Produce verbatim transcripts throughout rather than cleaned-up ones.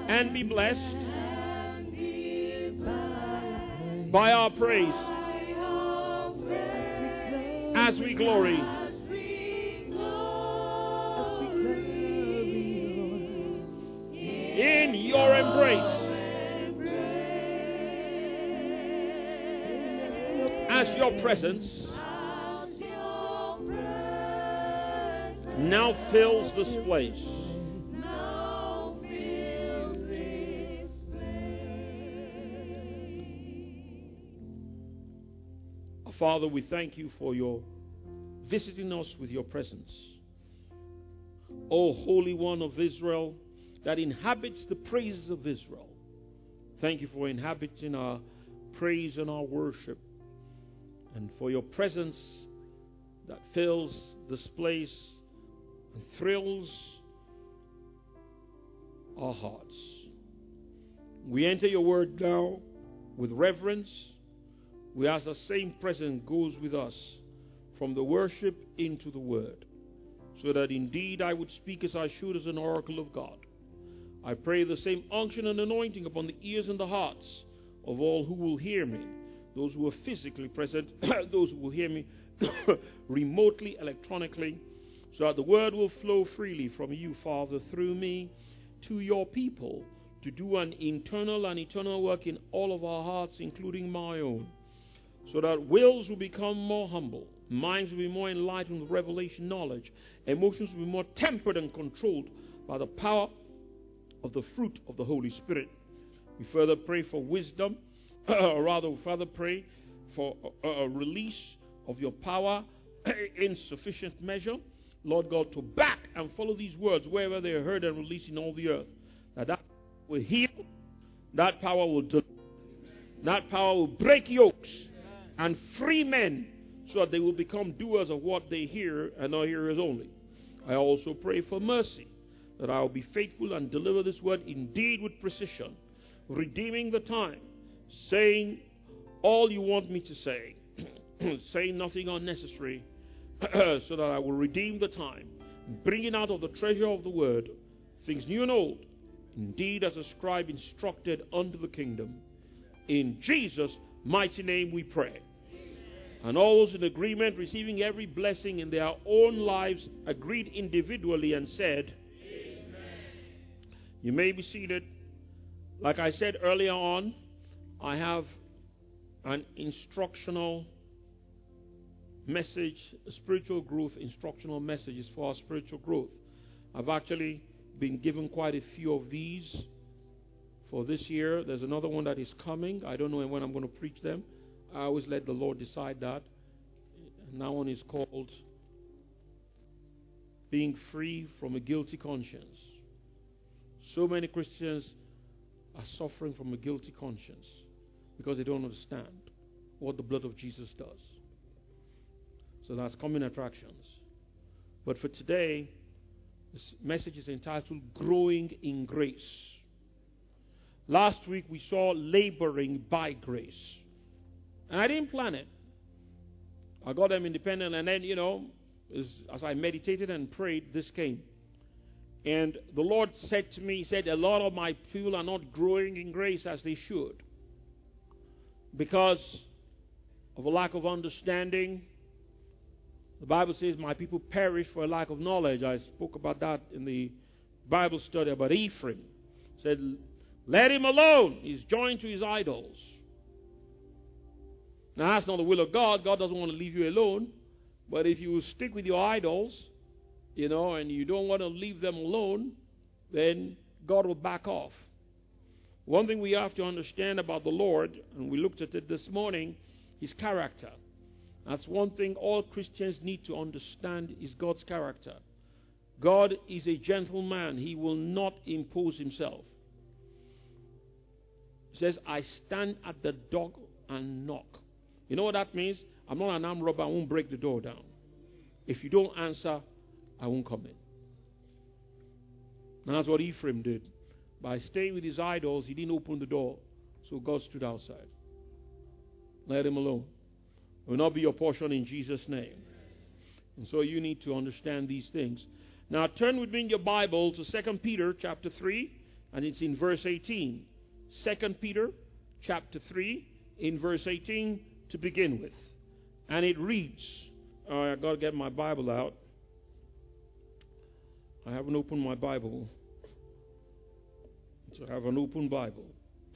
and be blessed by our praise as we glory in your embrace. As your presence now fills this place. Father, we thank you for your visiting us with your presence. O Holy One of Israel, that inhabits the praises of Israel. Thank you for inhabiting our praise and our worship, and for your presence that fills this place and thrills our hearts. We enter your word now with reverence. We ask the same presence goes with us from the worship into the word, so that indeed I would speak as I should as an oracle of God. I pray the same unction and anointing upon the ears and the hearts of all who will hear me, those who are physically present, those who will hear me remotely, electronically, so that the word will flow freely from you, Father, through me to your people, to do an internal and eternal work in all of our hearts, including my own, so that wills will become more humble, minds will be more enlightened with revelation knowledge, emotions will be more tempered and controlled by the power of the fruit of the Holy Spirit. We further pray for wisdom, or rather we further pray for a, a release of your power in sufficient measure, Lord God, to back and follow these words wherever they are heard and released in all the earth. That that will heal, that power will deliver, that power will break yokes and free men, so that they will become doers of what they hear and not hearers only. I also pray for mercy, that I will be faithful and deliver this word indeed with precision, redeeming the time, saying all you want me to say, saying nothing unnecessary, so that I will redeem the time, bringing out of the treasure of the word things new and old, indeed as a scribe instructed unto the kingdom. In Jesus' mighty name we pray. And all those in agreement, receiving every blessing in their own lives, agreed individually and said, Amen. You may be seated. Like I said earlier on, I have an instructional message, a spiritual growth instructional messages for our spiritual growth. I've actually been given quite a few of these for this year. There's another one that is coming. I don't know when I'm going to preach them. I always let the Lord decide that. And that one is called Being Free from a Guilty Conscience. So many Christians are suffering from a guilty conscience because they don't understand what the blood of Jesus does. So that's coming attractions. But for today, this message is entitled Growing in Grace. Last week we saw laboring by grace. And I didn't plan it. I got them independent, and then, you know, as, as I meditated and prayed, this came. And the Lord said to me, he said, a lot of my people are not growing in grace as they should, because of a lack of understanding. The Bible says, my people perish for a lack of knowledge. I spoke about that in the Bible study about Ephraim. Said, let him alone. He's joined to his idols. Now, that's not the will of God. God doesn't want to leave you alone. But if you stick with your idols, you know, and you don't want to leave them alone, then God will back off. One thing we have to understand about the Lord, and we looked at it this morning, His character. That's one thing all Christians need to understand, is God's character. God is a gentleman. He will not impose Himself. He says, I stand at the door and knock. You know what that means? I'm not an armed robber. I won't break the door down. If you don't answer, I won't come in. And that's what Ephraim did. By staying with his idols, he didn't open the door. So God stood outside. Let him alone. It will not be your portion in Jesus' name. And so you need to understand these things. Now turn with me in your Bible to Second Peter chapter three. And it's in verse eighteen. Second Peter chapter three, in verse eighteen to begin with. And it reads, oh, I've got to get my Bible out. I haven't opened my Bible. So I have an open Bible.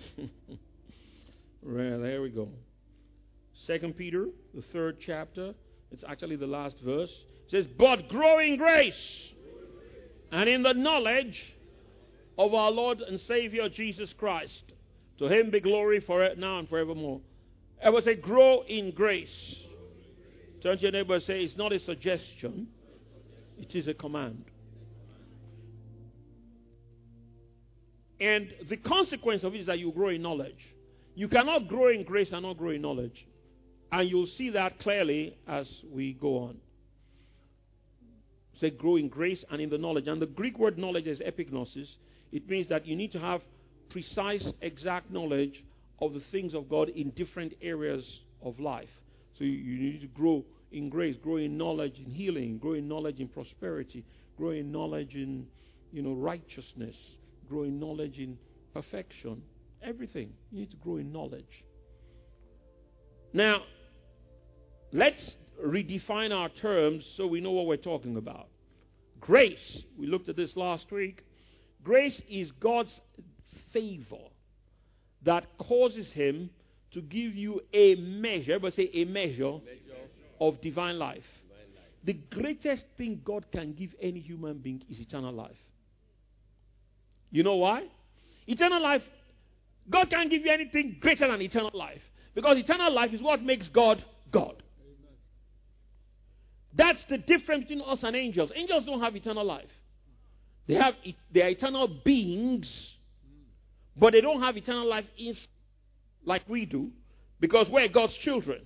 Right, there we go. Second Peter, the third chapter. It's actually the last verse. It says, but grow in grace and in the knowledge of our Lord and Savior Jesus Christ. To him be glory for it now and forevermore. I would say grow in grace. Turn to your neighbor and say, it's not a suggestion. It is a command. And the consequence of it is that you grow in knowledge. You cannot grow in grace and not grow in knowledge. And you'll see that clearly as we go on. Say grow in grace and in the knowledge. And the Greek word knowledge is epignosis. It means that you need to have precise, exact knowledge of the things of God in different areas of life. So you, you need to grow in grace, grow in knowledge in healing, grow in knowledge in prosperity, grow in knowledge in, you know, righteousness, grow in knowledge in perfection. Everything. You need to grow in knowledge. Now, let's redefine our terms so we know what we're talking about. Grace, we looked at this last week. Grace is God's favor that causes him to give you a measure, but say a measure, measure. of divine life. divine life. The greatest thing God can give any human being is eternal life. You know why? Eternal life, God can't give you anything greater than eternal life. Because eternal life is what makes God God. Amen. That's the difference between us and angels. Angels don't have eternal life. They have they are eternal beings, but they don't have eternal life in, like we do, because we're God's children.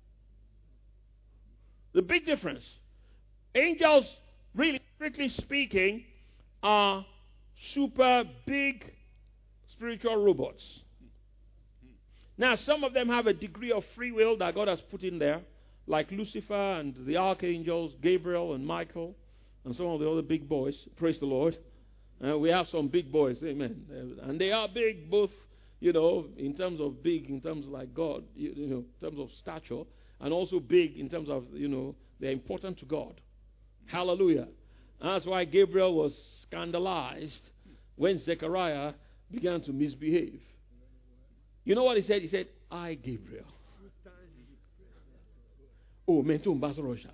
The big difference. Angels, really strictly speaking, are super big spiritual robots. Now, some of them have a degree of free will that God has put in there, like Lucifer and the archangels, Gabriel and Michael, and some of the other big boys. Praise the Lord. Uh, we have some big boys, amen. Uh, and they are big, both, you know, in terms of big, in terms of like God, you, you know, in terms of stature, and also big in terms of, you know, they're important to God. Hallelujah. And that's why Gabriel was scandalized when Zechariah began to misbehave. You know what he said? He said, I, Gabriel. Oh, mentum basarosha.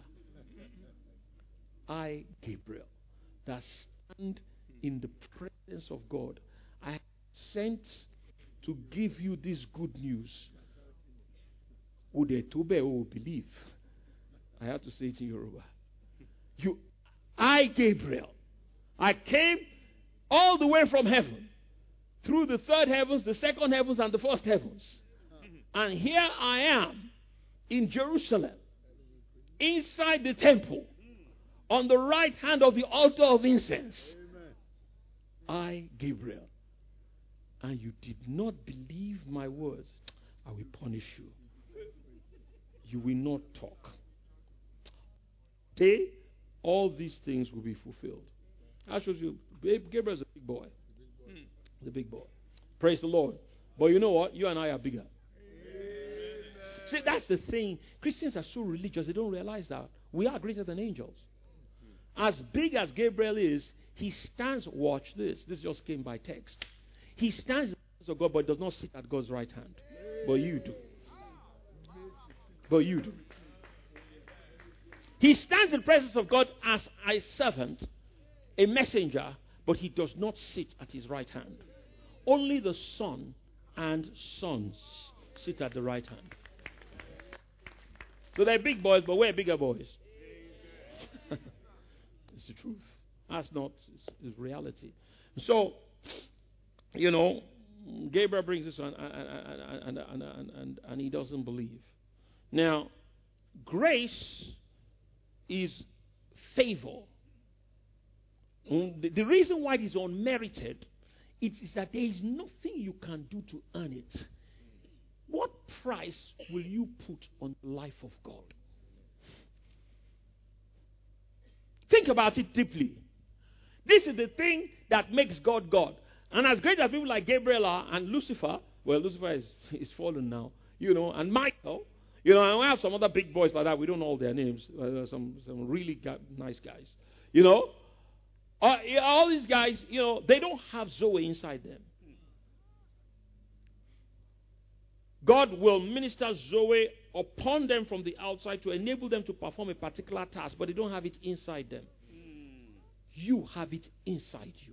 I, Gabriel, that stand in the presence of God, I am sent to give you this good news. Would they tobe or believe? I have to say it in Yoruba. You, I, Gabriel, I came all the way from heaven, through the third heavens, the second heavens, and the first heavens. And here I am in Jerusalem, inside the temple, on the right hand of the altar of incense. I, Gabriel, and you did not believe my words, I will punish you. You will not talk. Today, all these things will be fulfilled. I showed you, Gabriel's a big boy. The big boy. Praise the Lord. But you know what? You and I are bigger. Amen. See, that's the thing. Christians are so religious, they don't realize that. We are greater than angels. As big as Gabriel is, he stands, watch this. This just came by text. He stands in the presence of God, but does not sit at God's right hand. But you do. But you do. He stands in the presence of God as a servant, a messenger, but he does not sit at his right hand. Only the Son and sons sit at the right hand. So they're big boys, but we're bigger boys. It's the truth. That's not it's, it's reality. So, you know, Gabriel brings this on, and, and, and, and, and, and he doesn't believe. Now, grace is favor. The, the reason why it is unmerited it is that there is nothing you can do to earn it. What price will you put on the life of God? Think about it deeply. This is the thing that makes God God. And as great as people like Gabriel are and Lucifer, well, Lucifer is, is fallen now, you know, and Michael, you know, and we have some other big boys like that. We don't know all their names. Uh, some some really ga- nice guys, you know. Uh, yeah, all these guys, you know, they don't have Zoe inside them. God will minister Zoe upon them from the outside to enable them to perform a particular task, but they don't have it inside them. You have it inside you.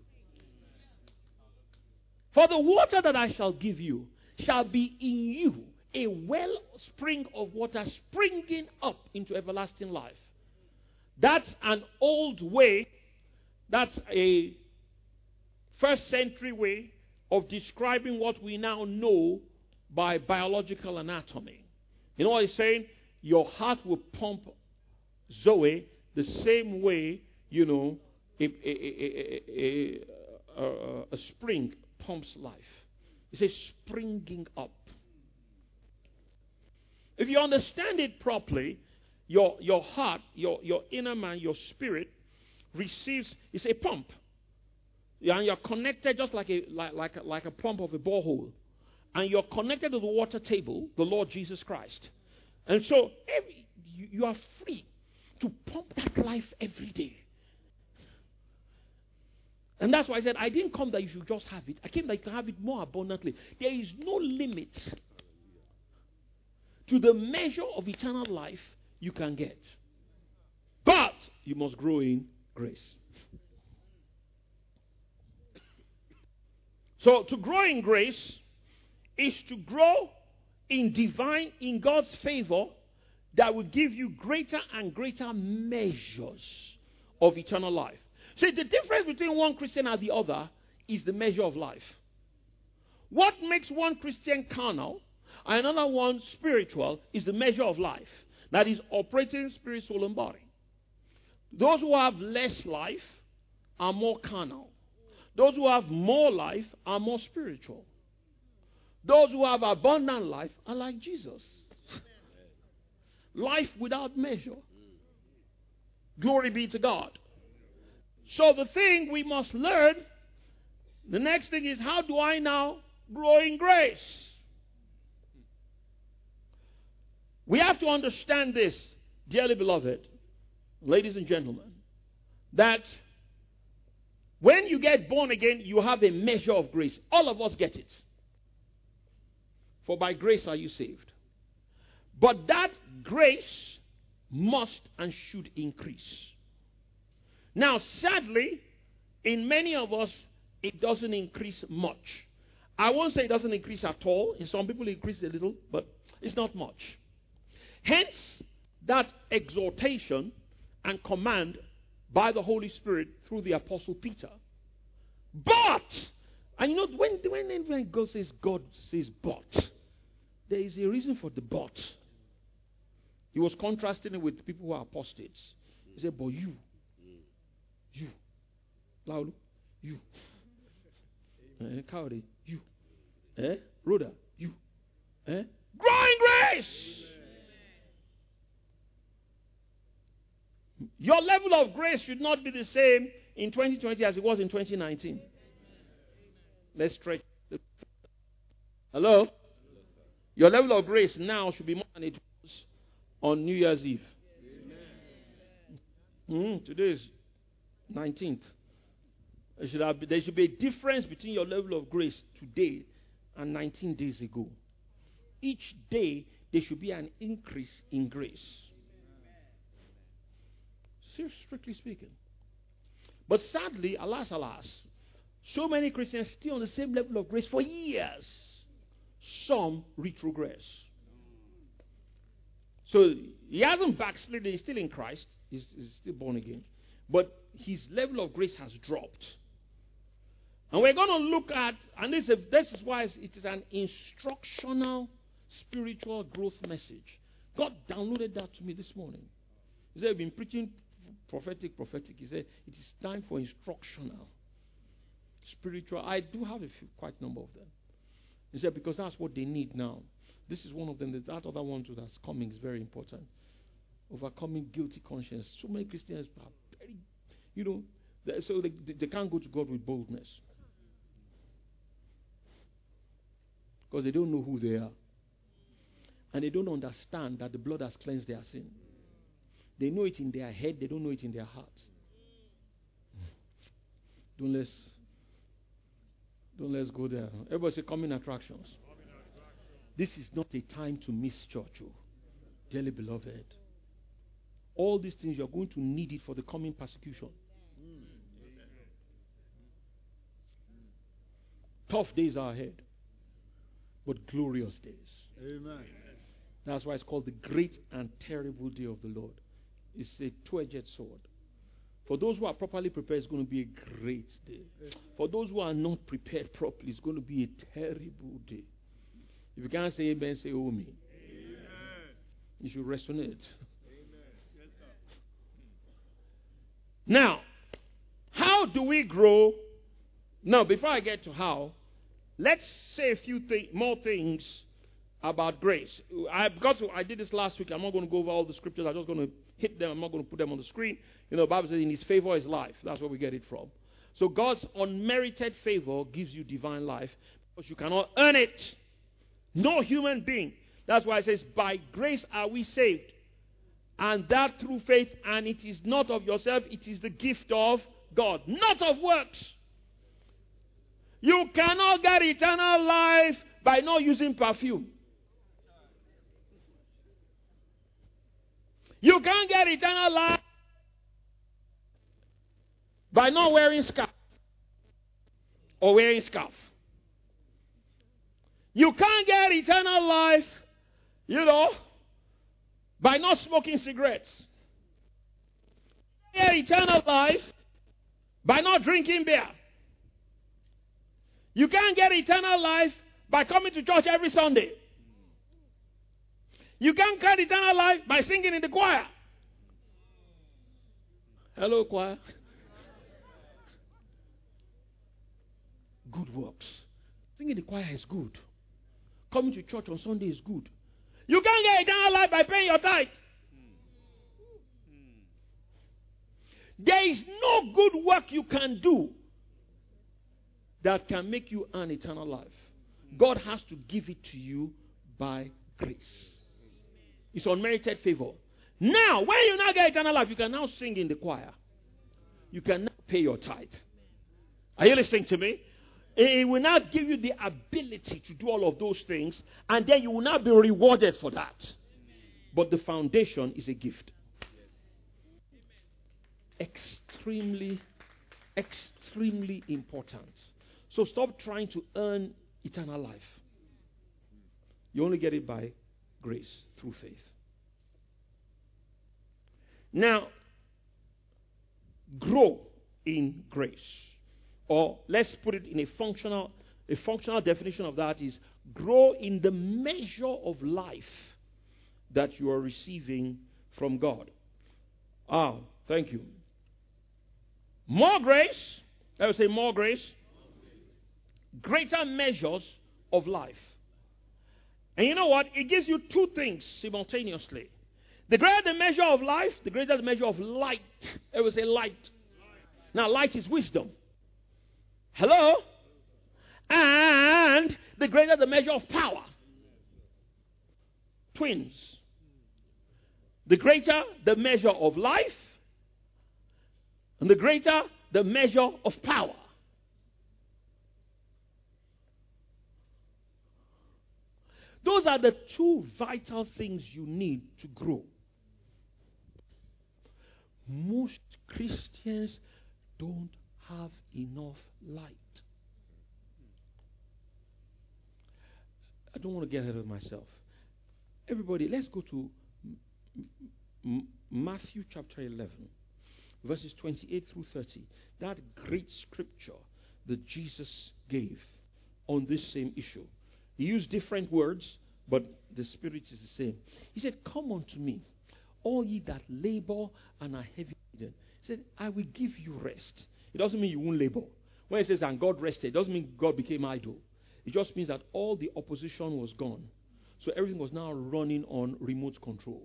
For the water that I shall give you shall be in you a wellspring of water springing up into everlasting life. That's an old way, that's a first century way of describing what we now know by biological anatomy. You know what he's saying? Your heart will pump Zoe the same way, you know, a, a, a, a, a, a spring pumps life. He says springing up. If you understand it properly, your, your heart, your, your inner man, your spirit receives, it's a pump. Yeah, and you're connected just like a, like, like, a, like a pump of a borehole. And you're connected to the water table, the Lord Jesus Christ. And so every, you, you are free to pump that life every day. And that's why I said, I didn't come that you should just have it. I came that you can have it more abundantly. There is no limit to the measure of eternal life you can get. But you must grow in grace. So to grow in grace is to grow in divine, in God's favor that will give you greater and greater measures of eternal life. See, the difference between one Christian and the other is the measure of life. What makes one Christian carnal and another one spiritual is the measure of life. That is operating spirit, soul, and body. Those who have less life are more carnal. Those who have more life are more spiritual. Those who have abundant life are like Jesus. Life without measure. Glory be to God. So the thing we must learn, the next thing is, how do I now grow in grace? We have to understand this, dearly beloved, ladies and gentlemen, that when you get born again, you have a measure of grace. All of us get it. For by grace are you saved. But that grace must and should increase. Now, sadly, in many of us, it doesn't increase much. I won't say it doesn't increase at all. In some people, it increases a little, but it's not much. Hence, that exhortation and command by the Holy Spirit through the Apostle Peter. But, and you know, when, when, when God says, God says, but, there is a reason for the but. He was contrasting it with people who are apostates. He said, but you, you, Laulu, you, eh, Cowdy, you, eh, Rhoda, you, eh, grow in grace. Your level of grace should not be the same in twenty twenty as it was in twenty nineteen. Let's stretch. Hello? Your level of grace now should be more than it was on New Year's Eve. Mm, today is nineteenth. There should, have, there should be a difference between your level of grace today and nineteen days ago. Each day, there should be an increase in grace. Strictly speaking. But sadly, alas, alas, so many Christians still on the same level of grace for years. Some retrogress. So he hasn't backslidden, he's still in Christ, he's, he's still born again. But his level of grace has dropped. And we're going to look at, and this is, this is why it is an instructional spiritual growth message. God downloaded that to me this morning. He said, I've been preaching prophetic, prophetic. He said, it is time for instructional, spiritual. I do have a few, quite a number of them. He said, because that's what they need now. This is one of them. That other one too that's coming is very important. Overcoming guilty conscience. So many Christians are very, you know, they, so they, they can't go to God with boldness. Because they don't know who they are. And they don't understand that the blood has cleansed their sin. They know it in their head, they don't know it in their heart. Don't let's, don't let's go there. Everybody say coming attractions. This is not a time to miss church, oh, dearly beloved. All these things, you're going to need it for the coming persecution. Tough days are ahead, but glorious days. Amen. That's why it's called the great and terrible day of the Lord. It's a two-edged sword. For those who are properly prepared, it's going to be a great day. For those who are not prepared properly, it's going to be a terrible day. If you can't say amen, say oh me. Amen. You should resonate. Amen. Yes, sir. Now, how do we grow? Now, before I get to how, let's say a few th- more things about grace. I, because I did this last week, I'm not going to go over all the scriptures. I'm just going to hit them. I'm not going to put them on the screen. You know, the Bible says in his favor is life. That's where we get it from. So God's unmerited favor gives you divine life because you cannot earn it. No human being. That's why it says, by grace are we saved. And that through faith, and it is not of yourself, it is the gift of God, not of works. You cannot get eternal life by not using perfume. You can't get eternal life by not wearing scarf or wearing scarf. You can't get eternal life, you know, by not smoking cigarettes. You can't get eternal life by not drinking beer. You can't get eternal life by coming to church every Sunday. You can't get eternal life by singing in the choir. Hello, choir. Good works. Singing in the choir is good. Coming to church on Sunday is good. You can't get eternal life by paying your tithe. There is no good work you can do that can make you earn eternal life. God has to give it to you by grace. It's unmerited favor. Now, when you now get eternal life, you can now sing in the choir. You can now pay your tithe. Are you listening to me? It will now give you the ability to do all of those things, and then you will not be rewarded for that. But the foundation is a gift. Extremely, extremely important. So stop trying to earn eternal life. You only get it by grace, through faith. Now, grow in grace. Or let's put it in a functional, a functional definition of that is grow in the measure of life that you are receiving from God. Ah, thank you. More grace. I would say more grace. Greater measures of life. And you know what? It gives you two things simultaneously. The greater the measure of life, the greater the measure of light. I would say light. Now, light is wisdom. Hello? And the greater the measure of power. Twins. The greater the measure of life, and the greater the measure of power. Those are the two vital things you need to grow. Most Christians don't have enough light. I don't want to get ahead of myself. Everybody, let's go to M- Matthew chapter eleven, verses twenty-eight through thirty. That great scripture that Jesus gave on this same issue. He used different words, but the spirit is the same. He said, "Come unto me, all ye that labor and are heavy laden." He said, "I will give you rest." It doesn't mean you won't labor. When it says, "and God rested," it doesn't mean God became idle. It just means that all the opposition was gone. So everything was now running on remote control.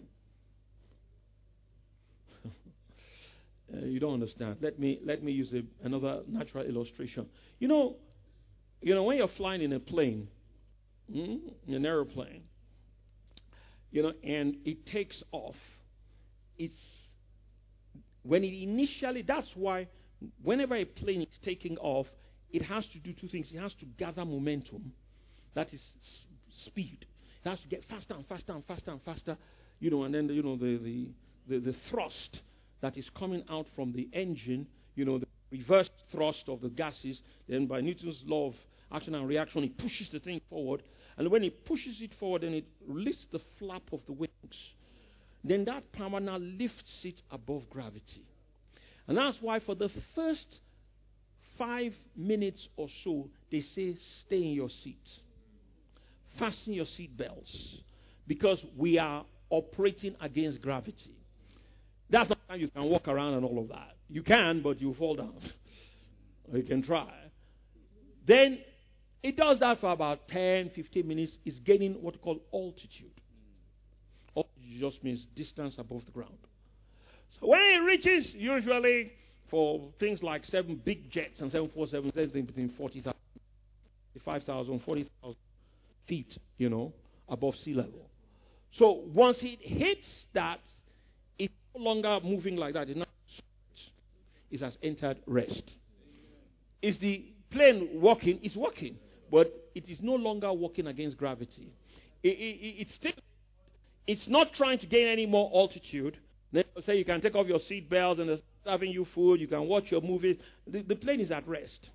uh, you don't understand. Let me let me use a, another natural illustration. You know, you know when you're flying in a plane, mm, an airplane, you know, and it takes off. It's when it initially, that's why whenever a plane is taking off, it has to do two things. It has to gather momentum, that is s- speed. It has to get faster and faster and faster and faster, you know, and then, you know, the, the, the, the thrust that is coming out from the engine, you know, the reverse thrust of the gases, then by Newton's law of action and reaction, it pushes the thing forward. And when it pushes it forward and it lifts the flap of the wings, then that power now lifts it above gravity. And that's why for the first five minutes or so, they say stay in your seat. Fasten your seat belts. Because we are operating against gravity. That's not how you can walk around and all of that. You can, but you fall down. Or you can try. Then it does that for about ten, fifteen minutes. It's gaining what we call altitude. Altitude just means distance above the ground. So when it reaches, usually for things like seven big jets and seven forty-seven, anything between forty thousand, forty-five thousand, forty thousand feet, you know, above sea level. So once it hits that, it's no longer moving like that. It's, not, it has entered rest. Is the plane walking? It's walking, but it is no longer walking against gravity. It, it, it's still, it's not trying to gain any more altitude. Then say you can take off your seat belts and they're serving you food. You can watch your movies. The, the plane is at rest.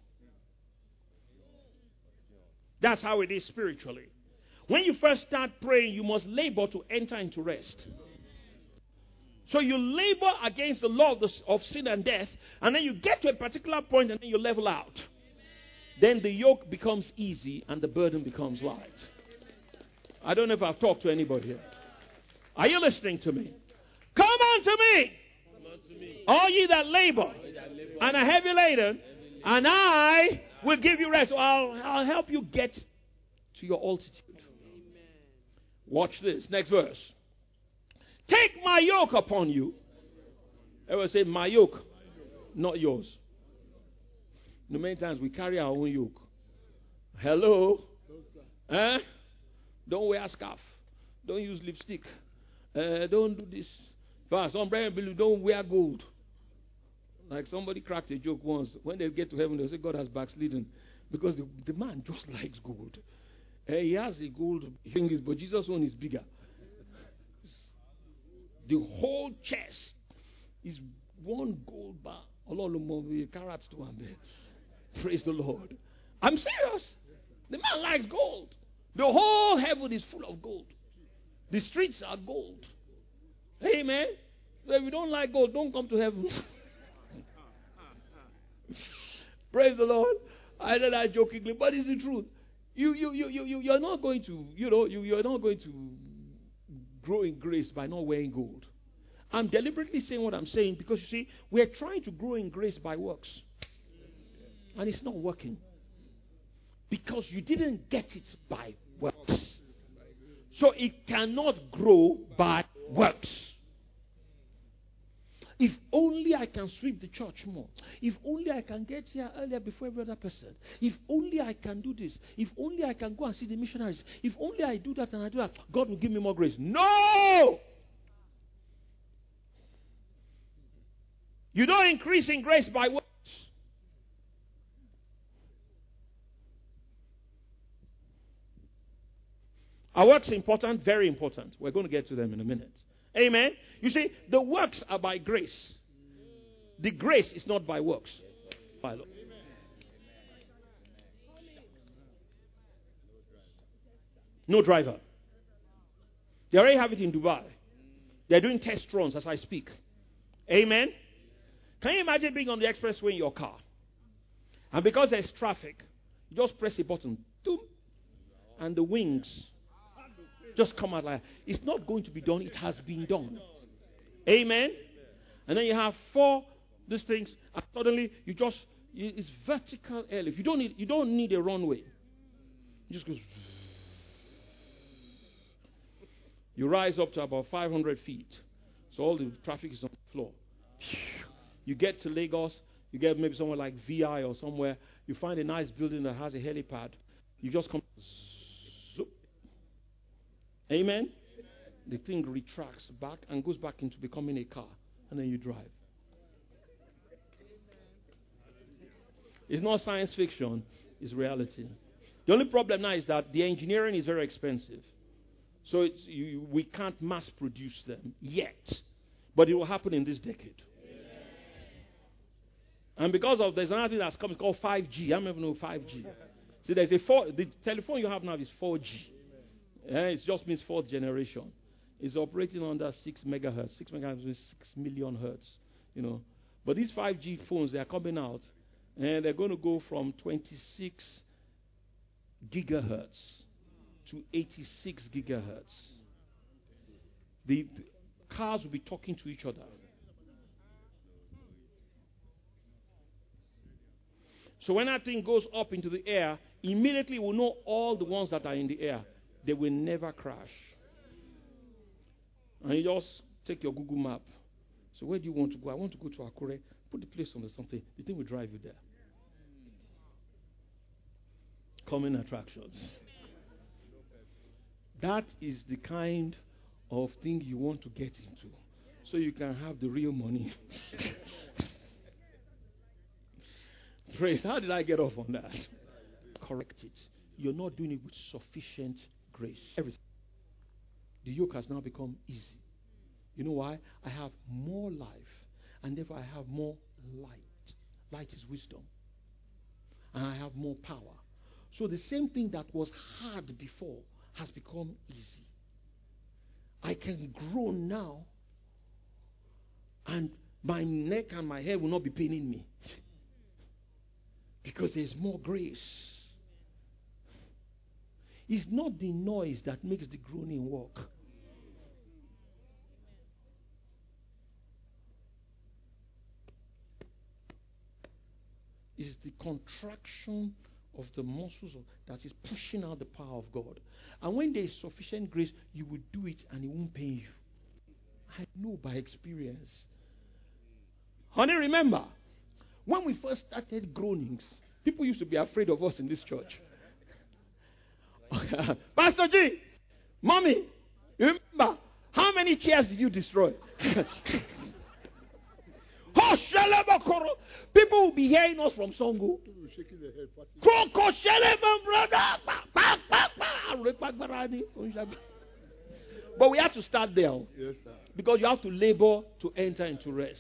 That's how it is spiritually. When you first start praying, you must labor to enter into rest. So you labor against the law of, the, of sin and death, and then you get to a particular point and then you level out. Then the yoke becomes easy and the burden becomes light. I don't know if I've talked to anybody here. Are you listening to me? Come unto me, all ye that labor and are heavy laden, and I will give you rest. So I'll, I'll help you get to your altitude. Watch this. Next verse. Take my yoke upon you. Everyone say, my yoke, not yours. You know, many times we carry our own yoke. Hello? Eh? Don't wear a scarf. Don't use lipstick. Uh, don't do this. Some brethren don't wear gold. Like somebody cracked a joke once. When they get to heaven, they say God has backslidden. Because the, the man just likes gold. Uh, he has a gold fingers, but Jesus' one is bigger. The whole chest is one gold bar. Carats to one bed. Praise the Lord. I'm serious. The man likes gold. The whole heaven is full of gold. The streets are gold. Amen. So if you don't like gold, don't come to heaven. Praise the Lord. I said that jokingly, but it's the truth. You, you, you, you, you, you're not going to, you know, you, you're not going to grow in grace by not wearing gold. I'm deliberately saying what I'm saying because, you see, we're trying to grow in grace by works. And it's not working. Because you didn't get it by works. So it cannot grow by works. If only I can sweep the church more. If only I can get here earlier before every other person. If only I can do this. If only I can go and see the missionaries. If only I do that and I do that, God will give me more grace. No! You don't increase in grace by works. Our works are important, very important. We're going to get to them in a minute. Amen. You see, the works are by grace. The grace is not by works. By law. No driver. They already have it in Dubai. They're doing test runs as I speak. Amen. Can you imagine being on the expressway in your car? And because there's traffic, you just press a button. Boom, and the wings just come out like that. It's not going to be done. It has been done. Amen. And then you have four these things, and suddenly you just you, it's vertical airlift. You don't need you don't need a runway. You just goes. You rise up to about five hundred feet, so all the traffic is on the floor. You get to Lagos. You get maybe somewhere like V I or somewhere. You find a nice building that has a helipad. You just come. Zoop, Amen? The thing retracts back and goes back into becoming a car. And then you drive. It's not science fiction. It's reality. The only problem now is that the engineering is very expensive. So it's, you, we can't mass produce them yet. But it will happen in this decade. And because of, there's another thing that's coming called five G. I don't even know five G. See, there's a four, the telephone you have now is four G. Yeah, it just means fourth generation. It's operating under six megahertz. Six megahertz is six million hertz. You know. But these five G phones, they are coming out. And they're going to go from twenty-six gigahertz to eighty-six gigahertz. The, the cars will be talking to each other. So when that thing goes up into the air, immediately we'll know all the ones that are in the air. They will never crash. And you just take your Google map. So where do you want to go? I want to go to Akure. Put the place on the something. The thing will drive you there. Common attractions. That is the kind of thing you want to get into. So you can have the real money. Praise. How did I get off on that? Correct it. You're not doing it with sufficient grace. Everything. The yoke has now become easy. You know why? I have more life, and therefore I have more light. Light is wisdom. And I have more power. So the same thing that was hard before has become easy. I can grow now, and my neck and my hair will not be paining me. Because there's more grace. It's not the noise that makes the groaning work. It's the contraction of the muscles of, that is pushing out the power of God. And when there is sufficient grace, you will do it and it won't pain you. I know by experience. Honey, remember, when we first started groanings, people used to be afraid of us in this church. Pastor G, Mommy, you remember, how many chairs did you destroy? People will be hearing us from Songo. But we have to start there. Yes, sir. Because you have to labor to enter into rest.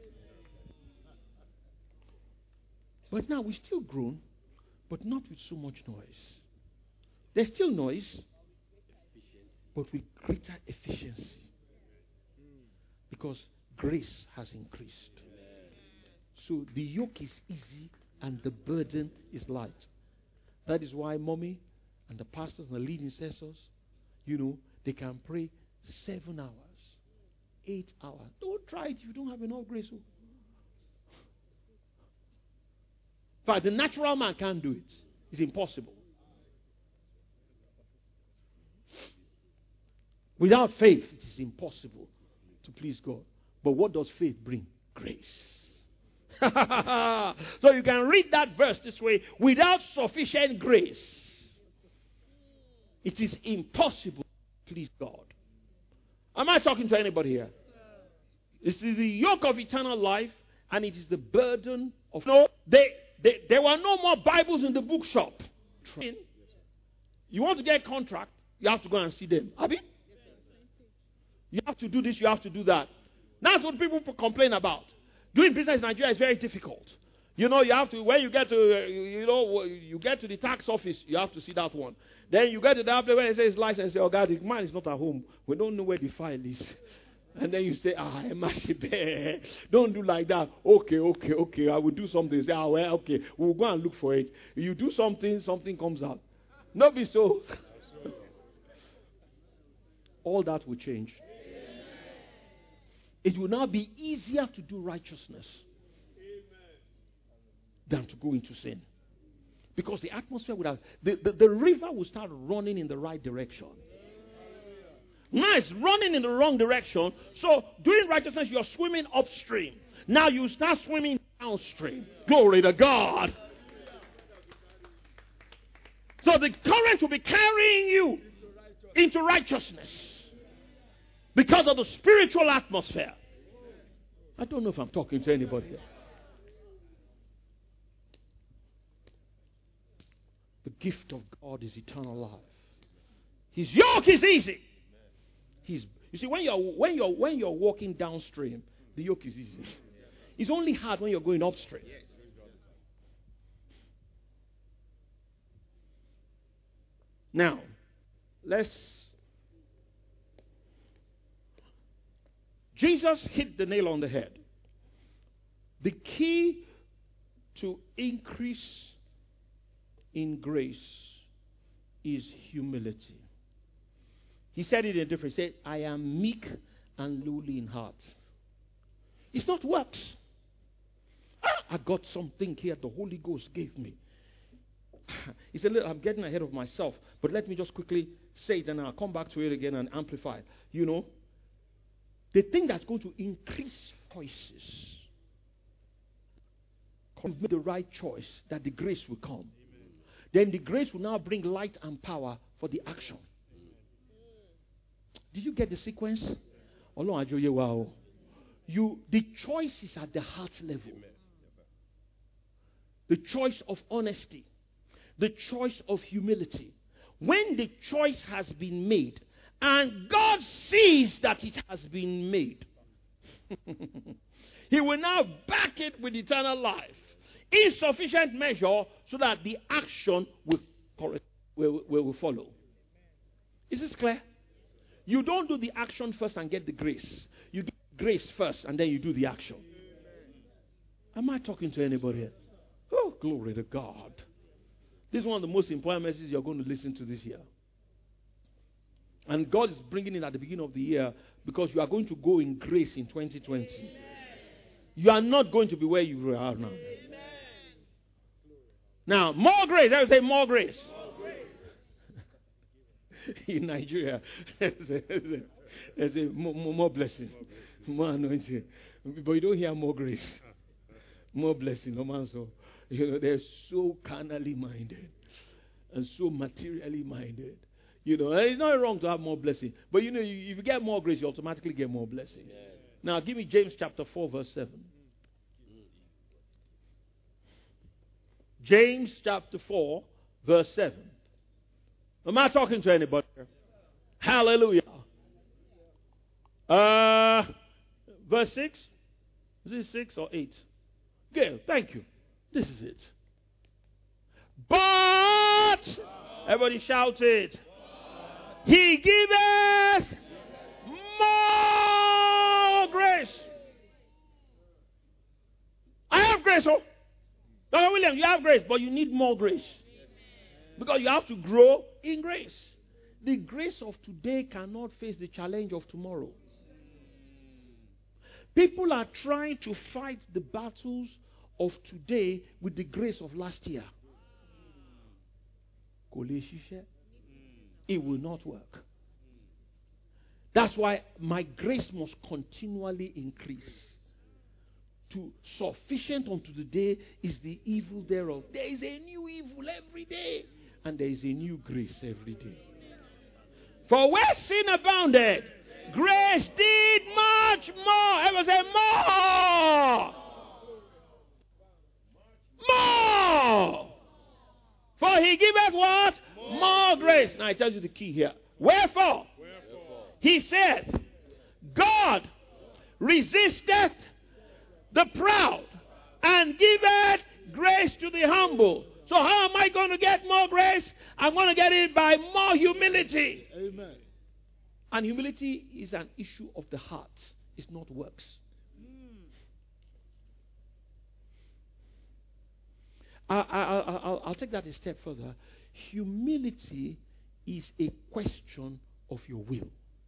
But now we still groan, but not with so much noise. There's still noise, but with greater efficiency. Because grace has increased. So the yoke is easy and the burden is light. That is why mommy and the pastors and the lead intercessors, you know, they can pray seven hours, eight hours. Don't try it if you don't have enough grace. But the natural man can't do it. It's impossible. Without faith, it is impossible to please God. But what does faith bring? Grace. So you can read that verse this way. Without sufficient grace, it is impossible to please God. Am I talking to anybody here? This is the yoke of eternal life, and it is the burden of... No, they, they, there were no more Bibles in the bookshop. You want to get a contract, you have to go and see them. Abi? You have to do this, you have to do that. That's what people complain about. Doing business in Nigeria is very difficult. You know, you have to, when you get to, uh, you know, you get to the tax office, you have to see that one. Then you get to the place where it says license, say, oh God, the man is not at home. We don't know where the file is. And then you say, ah, don't do like that. Okay, okay, okay, I will do something. Say, ah, well, okay, we'll go and look for it. You do something, something comes out. Not be so. All that will change. It will now be easier to do righteousness than to go into sin. Because the atmosphere would have, the, the, the river will start running in the right direction. Now it's running in the wrong direction. So doing righteousness, you're swimming upstream. Now you start swimming downstream. Glory to God. So the current will be carrying you into righteousness because of the spiritual atmosphere. I don't know if I'm talking to anybody here. The gift of God is eternal life. His yoke is easy. He's, you see, when you're when you're when you're walking downstream, the yoke is easy. It's only hard when you're going upstream. Now, let's. Jesus hit the nail on the head. The key to increase in grace is humility. He said it in a different. He said, I am meek and lowly in heart. It's not works. Ah, I got something here the Holy Ghost gave me. He said, look, I'm getting ahead of myself, but let me just quickly say it and I'll come back to it again and amplify it. You know, the thing that's going to increase choices, make the right choice, that the grace will come. Amen. Then the grace will now bring light and power for the action. Did you get the sequence? You, the choice is at the heart level. The choice of honesty. The choice of humility. When the choice has been made, and God sees that it has been made, He will now back it with eternal life in sufficient measure so that the action will, will, will, will follow. Is this clear? You don't do the action first and get the grace. You get grace first and then you do the action. Am I talking to anybody here? Oh, glory to God. This is one of the most important messages you're going to listen to this year. And God is bringing it at the beginning of the year because you are going to go in grace in twenty twenty. Amen. You are not going to be where you are now. Amen. Now, more grace. I would say more grace. More grace. In Nigeria, there's a, there's a more, more blessing, more anointing. But you don't hear more grace. More blessing. No man, so you know, they're so carnally minded and so materially minded. You know, it's not wrong to have more blessing. But you know, you, if you get more grace, you automatically get more blessing. Yeah. Now, give me James chapter four, verse seven. James chapter four, verse seven. Am I talking to anybody? Hallelujah. Uh, verse six? Is it six or eight? Good, thank you. This is it. But, everybody shout it. He giveth more grace. I have grace, oh. Doctor William, you have grace, but you need more grace. Because you have to grow in grace. The grace of today cannot face the challenge of tomorrow. People are trying to fight the battles of today with the grace of last year. It will not work. That's why my grace must continually increase. To sufficient unto the day is the evil thereof. There is a new evil every day, and there is a new grace every day. For where sin abounded, grace did much more. Ever say more? More. For he giveth what? More, more grace. Now I tell you the key here. Wherefore, Wherefore. He said, God resisteth the proud and giveth grace to the humble. So how am I going to get more grace? I'm going to get it by more humility. Amen. And humility is an issue of the heart. It's not works. I, I, I, I'll, I'll take that a step further. Humility is a question of your will.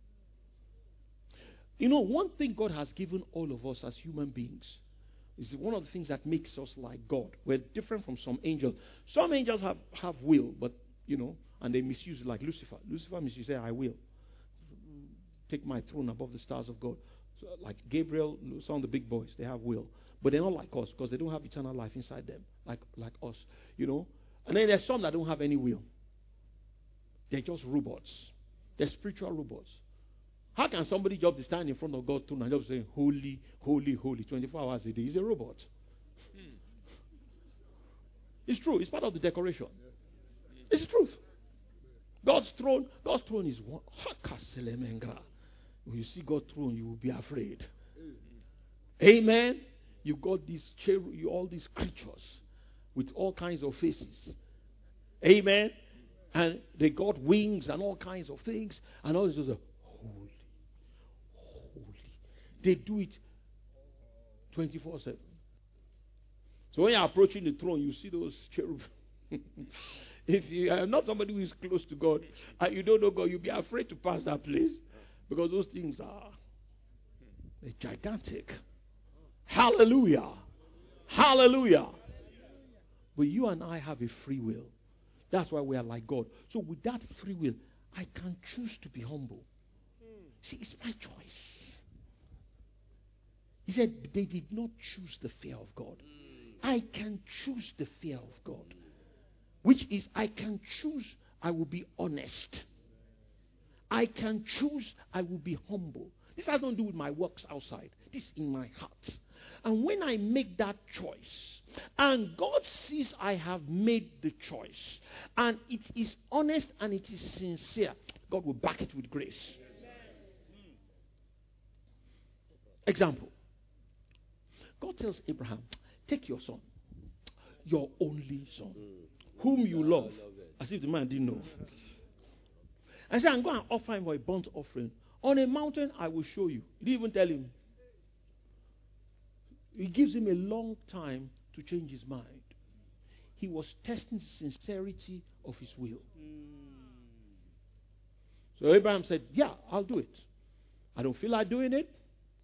You know, one thing God has given all of us as human beings is one of the things that makes us like God. We're different from some angels. Some angels have, have will, but, you know, and they misuse it like Lucifer. Lucifer misuses, I will. Take my throne above the stars of God. So, like Gabriel, some of the big boys, they have will. But they're not like us because they don't have eternal life inside them, like, like us, you know. And then there's some that don't have any will. They're just robots. They're spiritual robots. How can somebody just stand in front of God's throne and just say, holy, holy, holy, twenty-four hours a day? He's a robot. Hmm. It's true. It's part of the decoration. It's the truth. God's throne, God's throne is one. When you see God's throne, you will be afraid. Amen. You've got these cher- all these creatures with all kinds of faces. Amen. And they got wings and all kinds of things. And all this is holy. Holy. They do it twenty-four seven. So when you're approaching the throne, you see those cherubim. If you are not somebody who is close to God and you don't know God, you'll be afraid to pass that place. Because those things are they're gigantic. Hallelujah. Hallelujah. But you and I have a free will. That's why we are like God. So with that free will, I can choose to be humble. See, it's my choice. He said they did not choose the fear of God. I can choose the fear of God. Which is, I can choose, I will be honest. I can choose, I will be humble. This has nothing to do with my works outside. This is in my heart. And when I make that choice, and God sees I have made the choice, and it is honest and it is sincere, God will back it with grace. Example. God tells Abraham, take your son, your only son, whom you love, as if the man didn't know. And said, I'm going to offer him for a burnt offering. On a mountain, I will show you. He didn't even tell him. He gives him a long time to change his mind. He was testing the sincerity of his will. So Abraham said, yeah, I'll do it. I don't feel like doing it.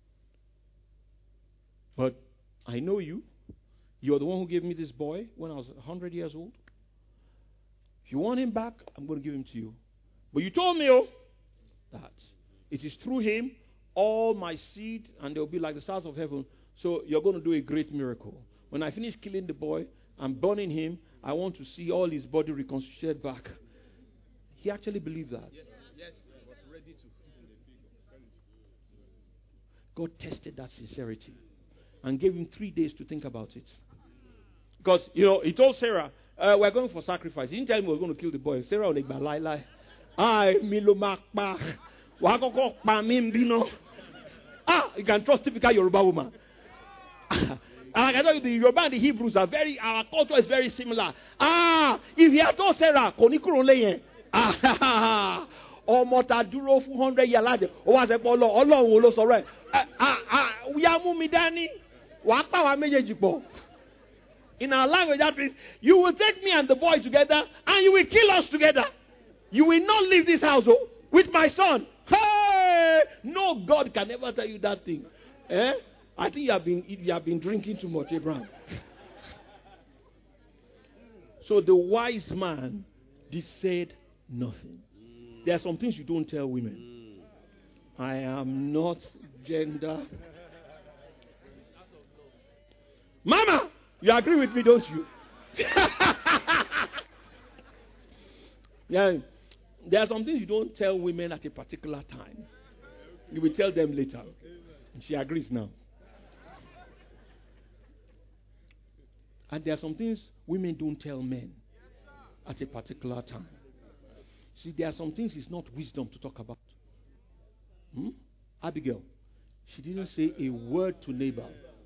But I know you. You're the one who gave me this boy when I was one hundred years old. If you want him back, I'm going to give him to you. But you told me, oh, that it is through him all my seed, and they'll be like the stars of heaven. So you're going to do a great miracle. When I finish killing the boy and burning him, I want to see all his body reconstituted back. He actually believed that. Yes, yes, he was ready to. God tested that sincerity and gave him three days to think about it. Because, you know, he told Sarah, uh, we're going for sacrifice. He didn't tell him we were going to kill the boy. Sarah was like, lie, lie. I, Milo Makpa. Ah, you can trust typical Yoruba woman. And like I tell you, the Yoruba and the Hebrews are very, our culture is very similar. Ah, if he had told Sarah, Konikuro Leyen. Ah, ọmọ ta dúró fún hundred years láti ó wá sẹ́pọ̀ ọlọ́run ọlọ́run wo ló sọ rẹ̀ ya mú mi dání wàá pa wá méjèèjì pọ̀. In our language, that means you will take me and the boy together and you will kill us together. You will not leave this household with my son. Hey! No God can ever tell you that thing. Eh? I think you have been you have been drinking too much, Abraham. So the wise man did said nothing. There are some things you don't tell women. I am not gender. Mama, you agree with me, don't you? Yeah. There are some things you don't tell women at a particular time. You will tell them later. And she agrees now. And there are some things women don't tell men at a particular time. See, there are some things it's not wisdom to talk about. Hmm? Abigail, she didn't say a word to Nabal.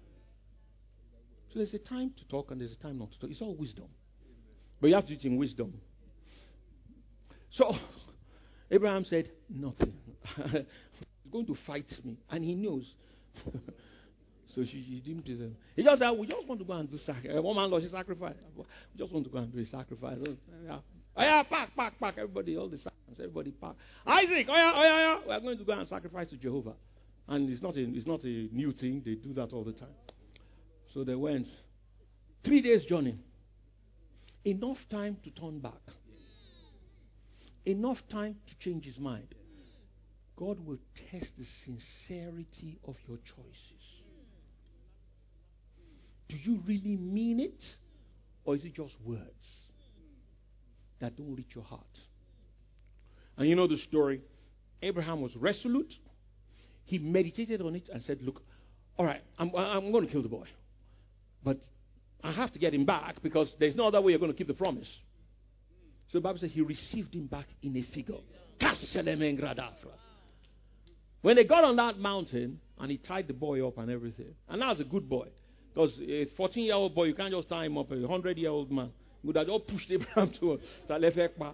So there's a time to talk and there's a time not to talk. It's all wisdom. But you have to do it in wisdom. So, Abraham said, nothing. He's going to fight me. And he knows. So she, she didn't tell him. He just said, we just want to go and do sacrifice. One man lost his sacrifice. We just want to go and do a sacrifice. Oh, yeah. Oh, yeah, pack, pack, pack. Everybody, all the sacrifice. Everybody pack. Isaac, oh yeah, oh yeah, oh yeah. We are going to go and sacrifice to Jehovah. And it's not a, it's not a new thing. They do that all the time. So they went. Three days journey. Enough time to turn back. Enough time to change his mind. God will test the sincerity of your choices. Do you really mean it? Or is it just words that don't reach your heart? And you know the story. Abraham was resolute. He meditated on it and said, look, all right, I'm, I'm going to kill the boy. But I have to get him back because there's no other way you're going to keep the promise. So the Bible says he received him back in a figure. When they got on that mountain and he tied the boy up and everything, and that was a good boy. Because a fourteen-year-old boy, you can't just tie him up. A hundred-year-old man would have just pushed Abraham to a Salefekpa.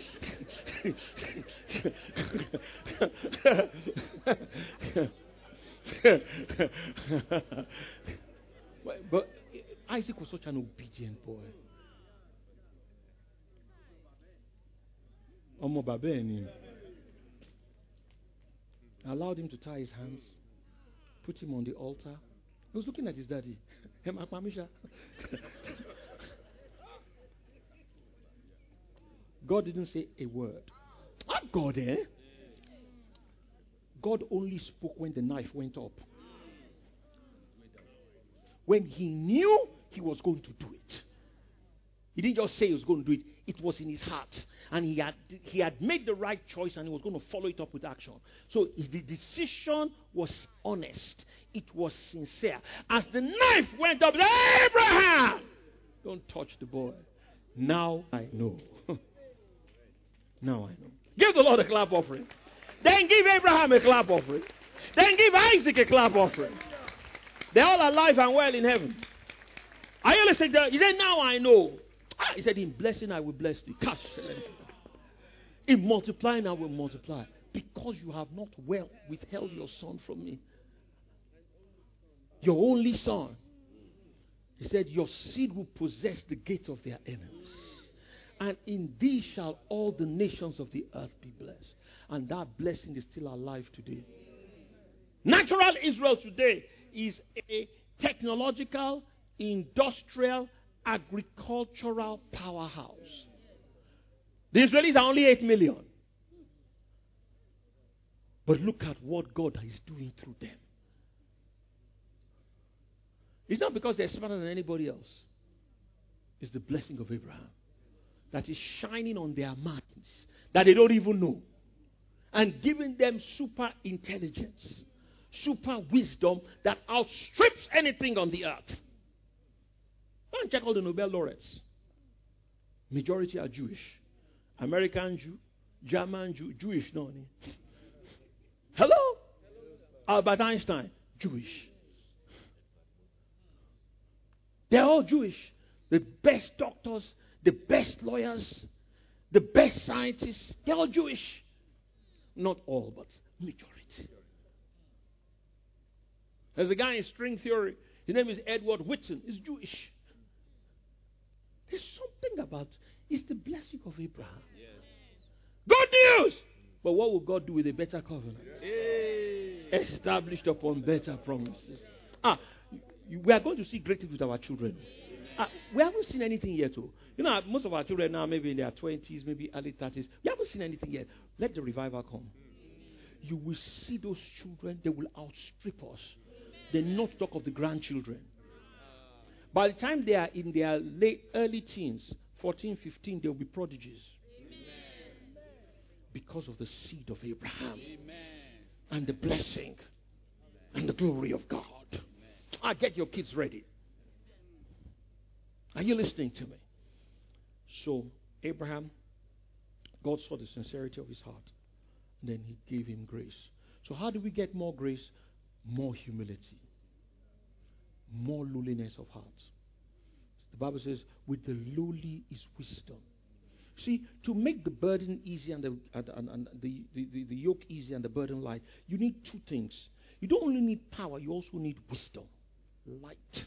but, but Isaac was such an obedient boy. Omo Babeni allowed him to tie his hands, put him on the altar. He was looking at his daddy. God didn't say a word. What God, eh? God only spoke when the knife went up. When he knew he was going to do it. He didn't just say he was going to do it. It was in his heart. And he had he had made the right choice and he was going to follow it up with action. So the decision was honest. It was sincere. As the knife went up, Abraham! Don't touch the boy. Now I know. Now I know. Give the Lord a clap offering. Then give Abraham a clap offering. Then give Isaac a clap offering. They're all alive and well in heaven. Are you listening? He said, now I know. He said, in blessing I will bless thee. In multiplying I will multiply. Because you have not well withheld your son from me. Your only son. He said, your seed will possess the gate of their enemies. And in thee shall all the nations of the earth be blessed. And that blessing is still alive today. Natural Israel today is a technological, industrial, agricultural powerhouse. The Israelis are only eight million. But look at what God is doing through them. It's not because they're smarter than anybody else. It's the blessing of Abraham that is shining on their minds that they don't even know and giving them super intelligence, super wisdom that outstrips anything on the earth. Go and check all the Nobel laureates. Majority are Jewish. American Jew, German Jew, Jewish, no. Hello? Albert Einstein, Jewish. They're all Jewish. The best doctors, the best lawyers, the best scientists, they're all Jewish. Not all, but majority. There's a guy in string theory. His name is Edward Whitson. He's Jewish. There's something about it's the blessing of Abraham. Yes. Good news! But what will God do with a better covenant? Yes. Established upon better promises. Ah, we are going to see great things with our children. Uh, we haven't seen anything yet. Too. You know, most of our children now, maybe in their twenties, maybe early thirties. We haven't seen anything yet. Let the revival come. You will see those children. They will outstrip us. They not talk of the grandchildren. By the time they are in their late early teens, fourteen, fifteen, they will be prodigies. Amen. Because of the seed of Abraham. Amen. And the blessing. Amen. And the glory of God. I get your kids ready. Are you listening to me? So, Abraham, God saw the sincerity of his heart. And then he gave him grace. So how do we get more grace? More humility. More lowliness of heart. The Bible says, with the lowly is wisdom. See, to make the burden easy and the, and, and, and the, the, the, the yoke easy and the burden light, you need two things. You don't only need power, you also need wisdom. Light. It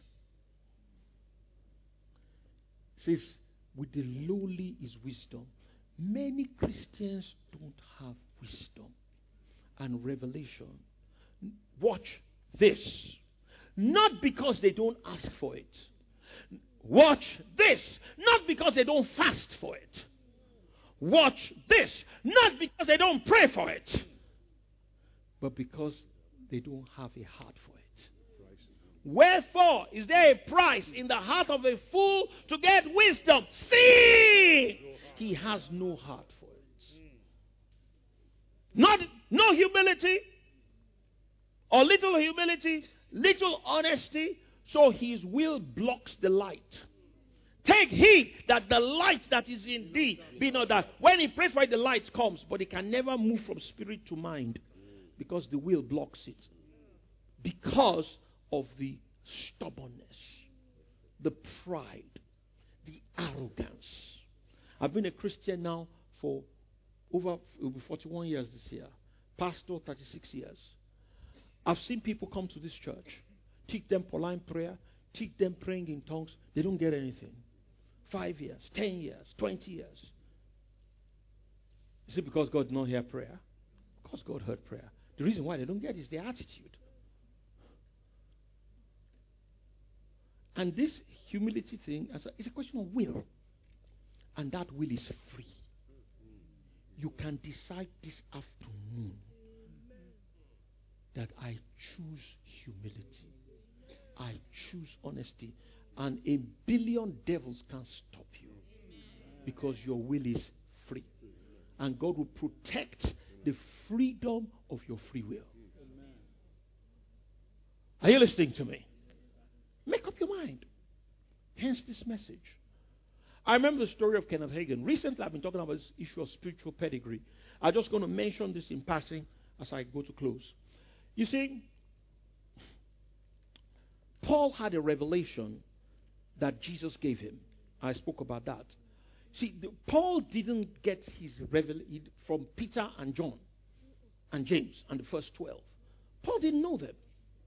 says, with the lowly is wisdom. Many Christians don't have wisdom and revelation. Watch this. Not because they don't ask for it. Watch this. Not because they don't fast for it. Watch this. Not because they don't pray for it. But because they don't have a heart for it. Wherefore is there a price in the heart of a fool to get wisdom? See! He has no heart for it. Not no humility, or little humility, little honesty, so his will blocks the light. Take heed that the light that is in thee be not that. When he prays for it, the light comes, but it can never move from spirit to mind because the will blocks it. Because of the stubbornness, the pride, the arrogance. I've been a Christian now for over forty-one years this year. Pastor, thirty-six years. I've seen people come to this church, teach them polite prayer, teach them praying in tongues. They don't get anything. Five years, ten years, twenty years. Is it because God did not hear prayer? Because God heard prayer. The reason why they don't get it is their attitude. And this humility thing is a question of will. And that will is free. You can decide this afternoon that I choose humility. I choose honesty. And a billion devils can't stop you. Because your will is free. And God will protect the freedom of your free will. Are you listening to me? Make up your mind. Hence this message. I remember the story of Kenneth Hagin. Recently I've been talking about this issue of spiritual pedigree. I'm just going to mention this in passing as I go to close. You see, Paul had a revelation that Jesus gave him. I spoke about that. See, the, Paul didn't get his revelation from Peter and John and James and the first twelve. Paul didn't know them.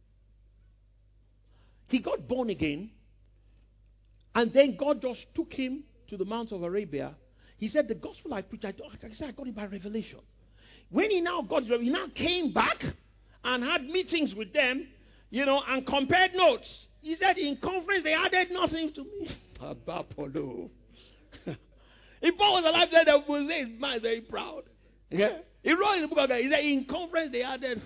He got born again, and then God just took him to the Mount of Arabia. He said, the gospel I preach, I, I said I got it by revelation. When he now got it, he now came back and had meetings with them, you know, and compared notes. He said, in conference, they added nothing to me. Apollo. If Paul was alive, then they would say his man is very proud. Yeah? He wrote in the book of God, he said, in conference, they added,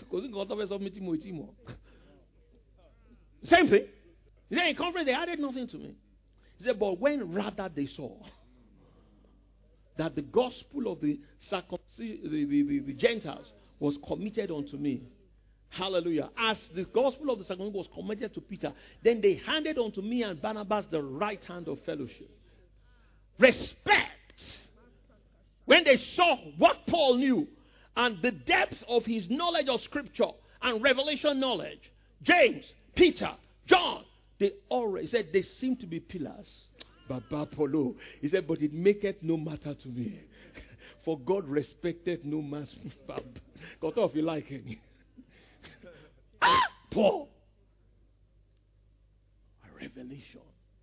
same thing. He said, in conference, they added nothing to me. He said, but when rather they saw that the gospel of the circumcision, the, the, the, the Gentiles was committed unto me. Hallelujah. As the gospel of the circumcision was committed to Peter, then they handed unto me and Barnabas the right hand of fellowship. Respect. When they saw what Paul knew and the depth of his knowledge of scripture and revelation knowledge, James, Peter, John, they all, he said, they seem to be pillars. Baba Polo. He said, but it maketh no matter to me. For God respected no man's got off you like it. Ah, Paul. A revelation.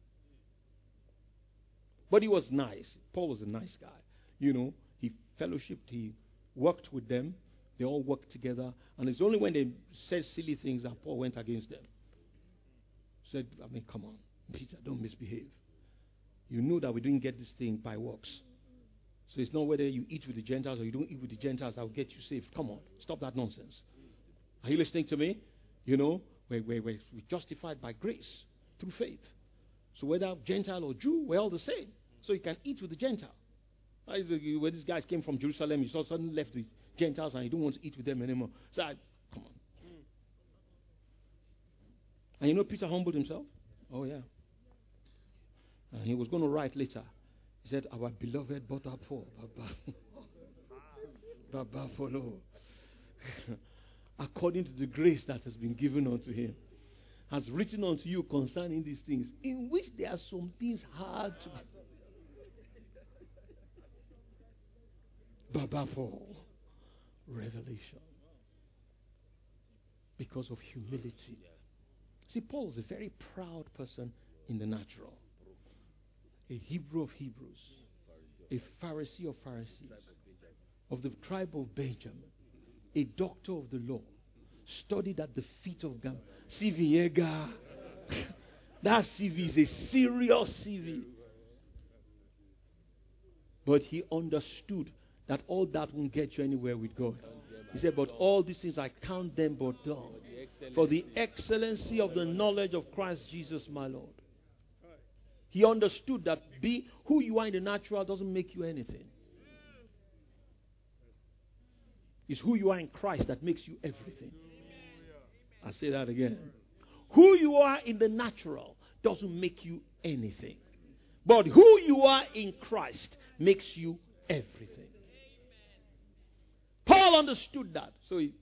But he was nice. Paul was a nice guy. You know, he fellowshiped, he worked with them. They all worked together. And it's only when they said silly things that Paul went against them. Said, I mean, come on, Peter, don't misbehave. You know that we didn't get this thing by works. So it's not whether you eat with the Gentiles or you don't eat with the Gentiles that will get you saved. Come on, stop that nonsense. Are you listening to me? You know, we're, we're, we're justified by grace through faith. So whether Gentile or Jew, we're all the same. So you can eat with the Gentile. When these guys came from Jerusalem, you saw suddenly left the Gentiles and you don't want to eat with them anymore. So I, come on. And you know Peter humbled himself? Oh yeah. And he was going to write later. He said, our beloved brother Paul, Baba, Baba follow. According to the grace that has been given unto him, has written unto you concerning these things, in which there are some things hard to Baba Paul. Revelation. Because of humility. See, Paul was a very proud person in the natural. A Hebrew of Hebrews. A Pharisee of Pharisees. Of the tribe of Benjamin. A doctor of the law. Studied at the feet of Gamaliel. C V Ega. That C V is a serious C V. But he understood that all that won't get you anywhere with God. He said, but all these things I count them but dung, for the excellency of the knowledge of Christ Jesus my Lord. He understood that be who you are in the natural doesn't make you anything. It's who you are in Christ that makes you everything. I'll say that again. Who you are in the natural doesn't make you anything. But who you are in Christ makes you everything. Paul understood that. So he,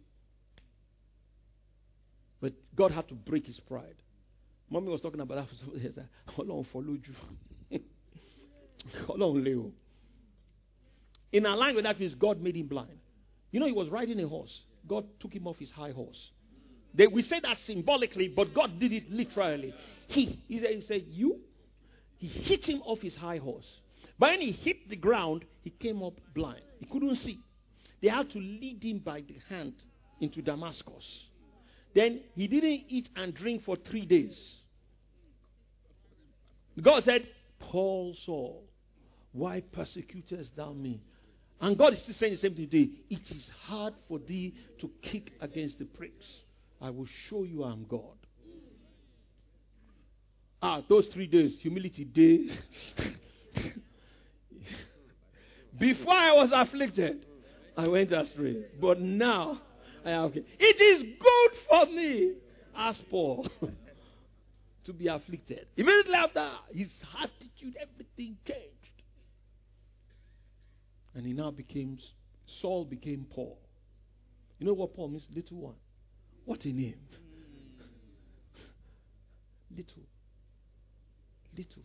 but God had to break his pride. Mommy was talking about that. He said, hold on, follow you. Hold on, Leo. In our language, that means God made him blind. You know, he was riding a horse. God took him off his high horse. They, we say that symbolically, but God did it literally. He, he said, he said, you? He hit him off his high horse. But when he hit the ground, he came up blind. He couldn't see. They had to lead him by the hand into Damascus. Then he didn't eat and drink for three days. God said, Paul, Saul, why persecutest thou me? And God is still saying the same thing today. It is hard for thee to kick against the pricks. I will show you I am God. Ah, those three days, humility day. Before I was afflicted, I went astray. But now, I am okay. It is good for me, asked Paul, to be afflicted. Immediately after, his attitude, everything changed. And he now became, Saul became Paul. You know what Paul means? Little one. What a name. Little. Little.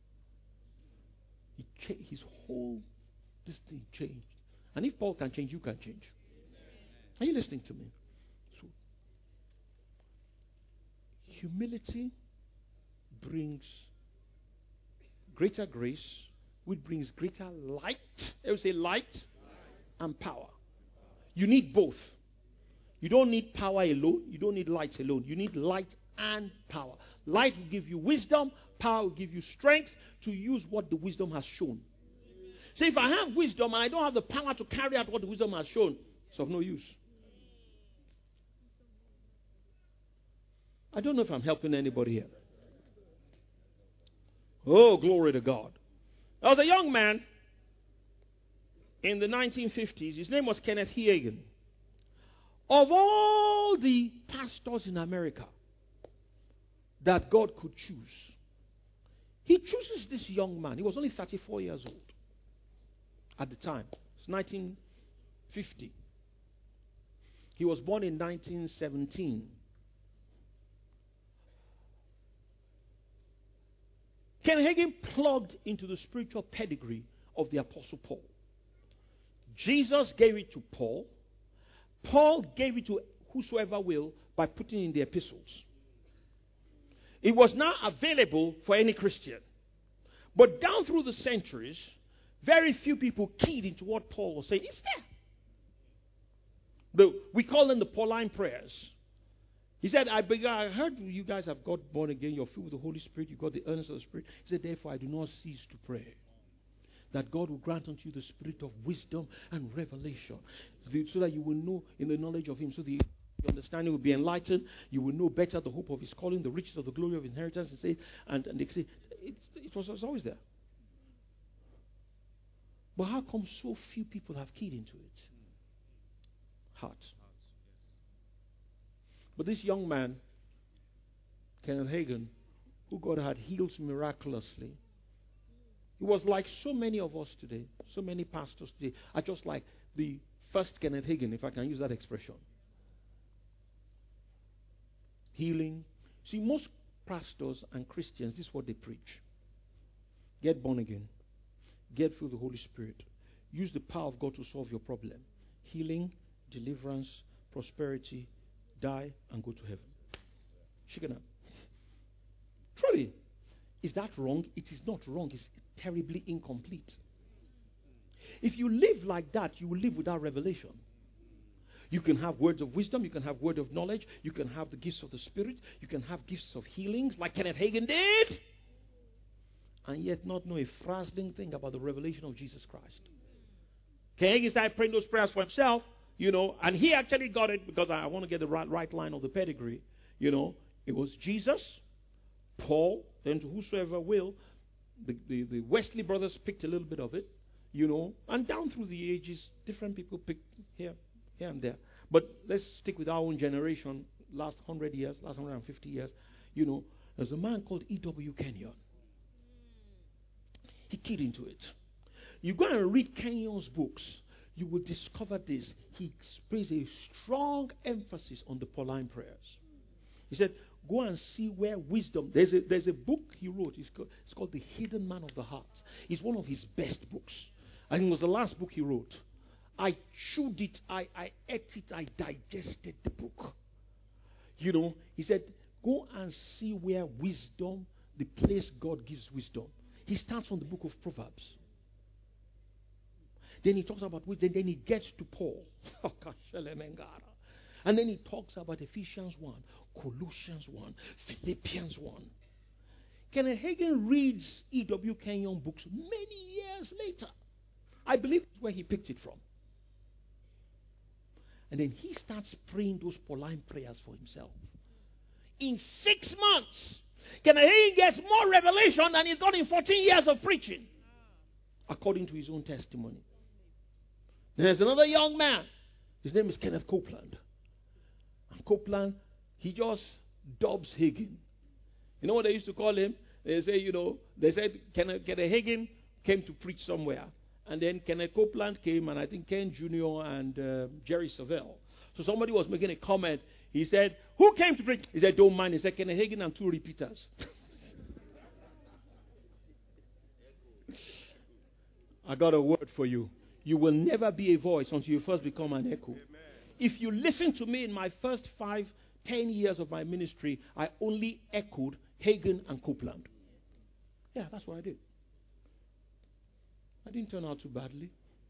He cha- his whole, this thing changed. And if Paul can change, you can change. Are you listening to me? So, humility brings greater grace, which brings greater light. I would say light and power. You need both. You don't need power alone. You don't need light alone. You need light and power. Light will give you wisdom. Power will give you strength to use what the wisdom has shown. So if I have wisdom and I don't have the power to carry out what the wisdom has shown, it's of no use. I don't know if I'm helping anybody here. Oh, glory to God. There was a young man in the nineteen fifties. His name was Kenneth Hagin. Of all the pastors in America that God could choose, he chooses this young man. He was only thirty-four years old at the time. It's nineteen fifty. He was born in nineteen seventeen. Ken Hagin plugged into the spiritual pedigree of the Apostle Paul. Jesus gave it to Paul. Paul gave it to whosoever will by putting in the epistles. It was not available for any Christian. But down through the centuries, very few people keyed into what Paul was saying. It's there. The, we call them the Pauline prayers. He said, I, I heard you guys have got born again. You're filled with the Holy Spirit. You got the earnest of the Spirit. He said, therefore, I do not cease to pray that God will grant unto you the spirit of wisdom and revelation, so that you will know in the knowledge of Him, so the understanding will be enlightened. You will know better the hope of His calling, the riches of the glory of inheritance. And say, and, and they say, it, it was, it was always there. But how come so few people have keyed into it? Heart. But this young man, Kenneth Hagin, who God had healed miraculously, he was like so many of us today, so many pastors today, are just like the first Kenneth Hagin, if I can use that expression. Healing. See, most pastors and Christians, this is what they preach. Get born again. Get filled with the Holy Spirit. Use the power of God to solve your problem. Healing, deliverance, prosperity, die and go to heaven. Shikana. Truly, is that wrong? It is not wrong. It's terribly incomplete. If you live like that, you will live without revelation. You can have words of wisdom. You can have word of knowledge. You can have the gifts of the Spirit. You can have gifts of healings like Kenneth Hagin did. And yet not know a frazzling thing about the revelation of Jesus Christ. Kenneth Hagin started praying those prayers for himself. You know, and he actually got it because I want to get the right, right line of the pedigree. You know, it was Jesus, Paul, then to whosoever will. The, the, the Wesley brothers picked a little bit of it, you know, and down through the ages, different people picked here, here and there. But let's stick with our own generation, last hundred years, last one hundred fifty years. You know, there's a man called E W Kenyon. He keyed into it. You go and read Kenyon's books, you will discover this. He places a strong emphasis on the Pauline prayers. He said, go and see where wisdom. There's a, there's a book he wrote. It's called, it's called The Hidden Man of the Heart. It's one of his best books. I think it was the last book he wrote. I chewed it. I, I ate it. I digested the book. You know, he said, go and see where wisdom, the place God gives wisdom. He starts from the book of Proverbs. Then he talks about wisdom. Then he gets to Paul. And then he talks about Ephesians one, Colossians one, Philippians one. Kenneth Hagin reads E W Kenyon books many years later. I believe that's where he picked it from. And then he starts praying those Pauline prayers for himself. In six months, Kenneth Hagin gets more revelation than he's got in fourteen years of preaching, according to his own testimony. Then there's another young man. His name is Kenneth Copeland. And Copeland, he just dubs Hagin. You know what they used to call him? They say, you know, they said Kenneth, Kenneth Hagin came to preach somewhere. And then Kenneth Copeland came, and I think Ken Junior and uh, Jerry Savelle. So somebody was making a comment. He said, who came to preach? He said, don't mind. He said, Kenneth Hagin and two repeaters. I got a word for you. You will never be a voice until you first become an echo. Amen. If you listen to me in my first five, ten years of my ministry, I only echoed Hagin and Copeland. Yeah, that's what I did. I didn't turn out too badly.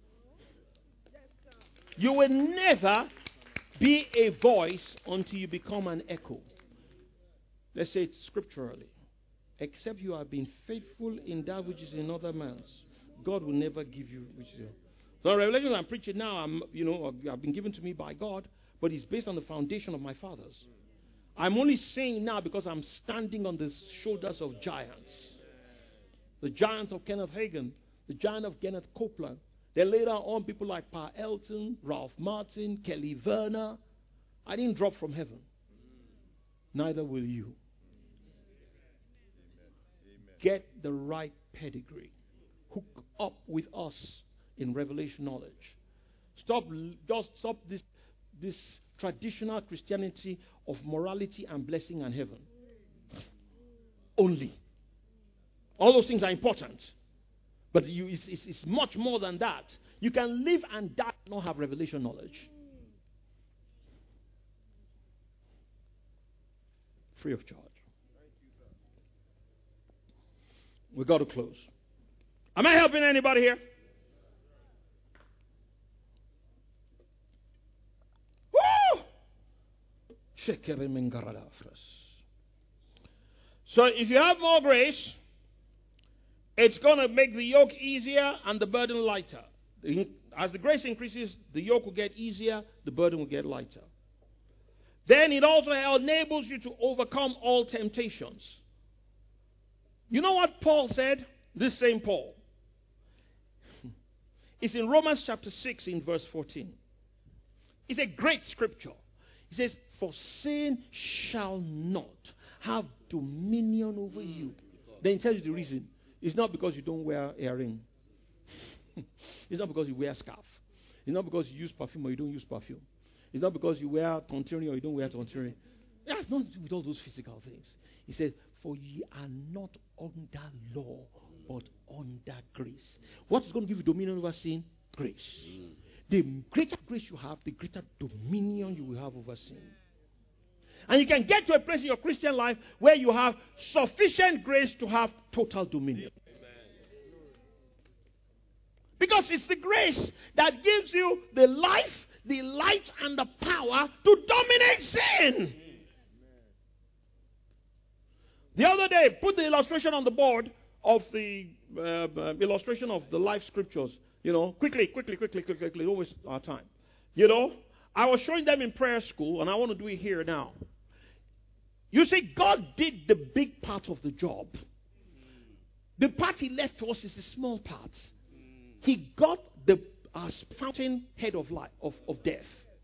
You will never be a voice until you become an echo. Let's say it scripturally. Except you have been faithful in that which is in other man's, God will never give you which is yours. So Revelation I'm preaching now, I'm, you know, I've been given to me by God, but it's based on the foundation of my fathers. I'm only saying now because I'm standing on the shoulders of giants. The giants of Kenneth Hagin, the giant of Kenneth Copeland. Then later on, people like Pa Elton, Ralph Martin, Kelly Verner. I didn't drop from heaven. Neither will you. Get the right pedigree. Hook up with us in revelation knowledge. Stop, just stop this, this traditional Christianity of morality and blessing and heaven. Only. All those things are important. But you, it's, it's, it's much more than that. You can live and die and not have revelation knowledge. Free of charge. We've got to close. Am I helping anybody here? Woo! So if you have more grace, it's going to make the yoke easier and the burden lighter. As the grace increases, the yoke will get easier, the burden will get lighter. Then it also enables you to overcome all temptations. You know what Paul said? This same Paul. It's in Romans chapter six in verse fourteen. It's a great scripture. He says, for sin shall not have dominion over you. Then he tells you the reason. It's not because you don't wear earring. It's not because you wear scarf. It's not because you use perfume or you don't use perfume. It's not because you wear tontiring or you don't wear tontiring. It has nothing to do with all those physical things. He says, for ye are not under law, but under grace. What is going to give you dominion over sin? Grace. Mm. The greater grace you have, the greater dominion you will have over sin. And you can get to a place in your Christian life where you have sufficient grace to have total dominion. Because it's the grace that gives you the life, the light, and the power to dominate sin. The other day, put the illustration on the board of the uh, illustration of the life scriptures. You know, quickly, quickly, quickly, quickly, quickly, don't waste our time. You know, I was showing them in prayer school, and I want to do it here now. You see, God did the big part of the job. The part He left to us is the small part. He got the uh, fountain head of life, of, of death.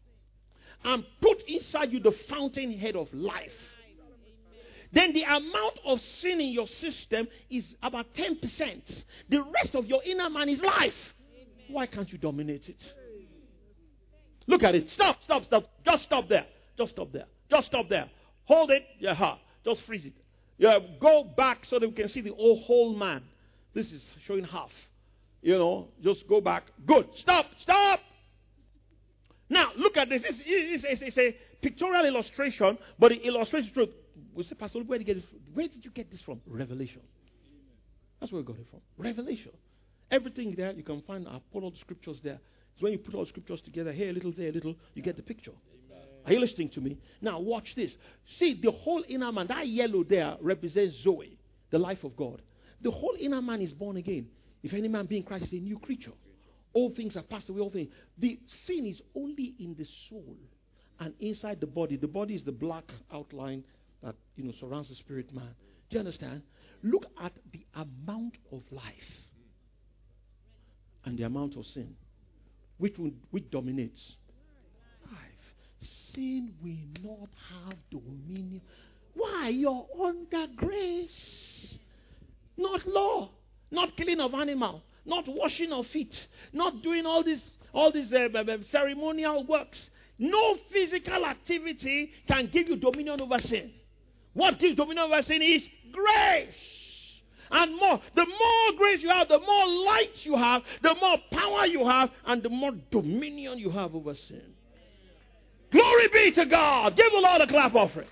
and put inside you the fountainhead of life, then the amount of sin in your system is about ten percent. The rest of your inner man is life. Why can't you dominate it? Look at it. Stop, stop, stop. Just stop there. Just stop there. Just stop there. Hold it. Yeah, just freeze it. Yeah, go back so that we can see the whole, whole man. This is showing half. You know, just go back. Good. Stop, stop. Now, look at this. It's, it's, it's, it's a pictorial illustration, but the illustration is true. We say, Pastor, where did, you get it from? Where did you get this from? Revelation. That's where we got it from. Revelation. Everything there, you can find, I put all the scriptures there. It's when you put all the scriptures together, here a little, there a little, you get the picture. Amen. Are you listening to me? Now, watch this. See, the whole inner man, that yellow there represents Zoe, the life of God. The whole inner man is born again. If any man be in Christ, is a new creature. All things are passed away, all things. The sin is only in the soul and inside the body. The body is the black outline that, you know, surrounds the spirit man. Do you understand? Look at the amount of life and the amount of sin. Which, will, which dominates? Life. Sin will not have dominion. Why? You're under grace. Not law. Not killing of animal. Not washing of feet. Not doing all these all these uh, uh, ceremonial works. No physical activity can give you dominion over sin. What gives dominion over sin is grace. And more. The more grace you have, the more light you have, the more power you have, and the more dominion you have over sin. Glory be to God. Give the Lord a clap offering.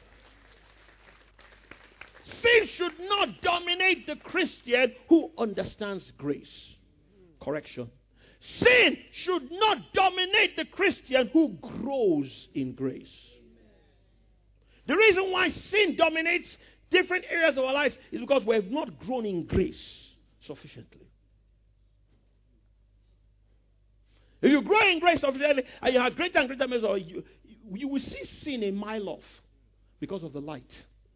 Sin should not dominate the Christian who understands grace. Correction. Sin should not dominate the Christian who grows in grace. The reason why sin dominates different areas of our lives is because we have not grown in grace sufficiently. If you grow in grace sufficiently and you have greater and greater measure, you, you will see sin a mile off because of the light.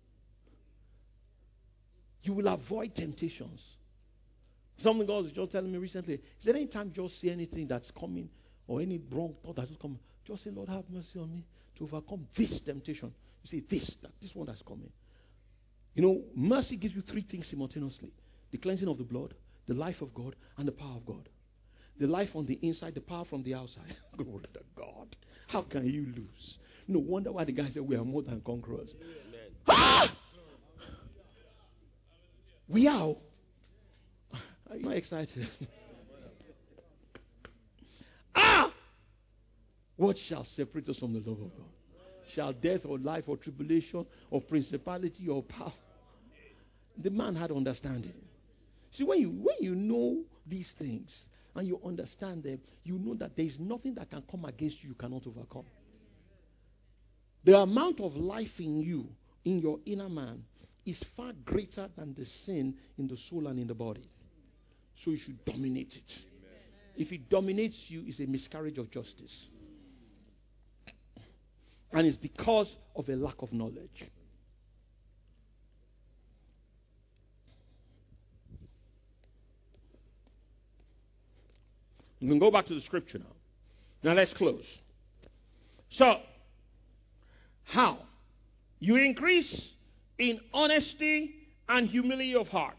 You will avoid temptations. Something God was just telling me recently. He said, anytime you just see anything that's coming or any wrong thought that's coming, just say, Lord, have mercy on me to overcome this temptation. You see, this, that, this one that's coming. You know, mercy gives you three things simultaneously. The cleansing of the blood, the life of God, and the power of God. The life on the inside, the power from the outside. Glory to God. How can you lose? No wonder why the guy said we are more than conquerors. Amen. Ah! We are. Are you not excited? Ah! What shall separate us from the love of God? Shall death or life or tribulation or principality or power? The man had understanding. See, when you when you know these things and you understand them, you know that there is nothing that can come against you you cannot overcome. The amount of life in you, in your inner man, is far greater than the sin in the soul and in the body. So you should dominate it. If it dominates you, it's a miscarriage of justice. And it's because of a lack of knowledge. You can go back to the scripture now. Now let's close. So, how? You increase in honesty and humility of heart.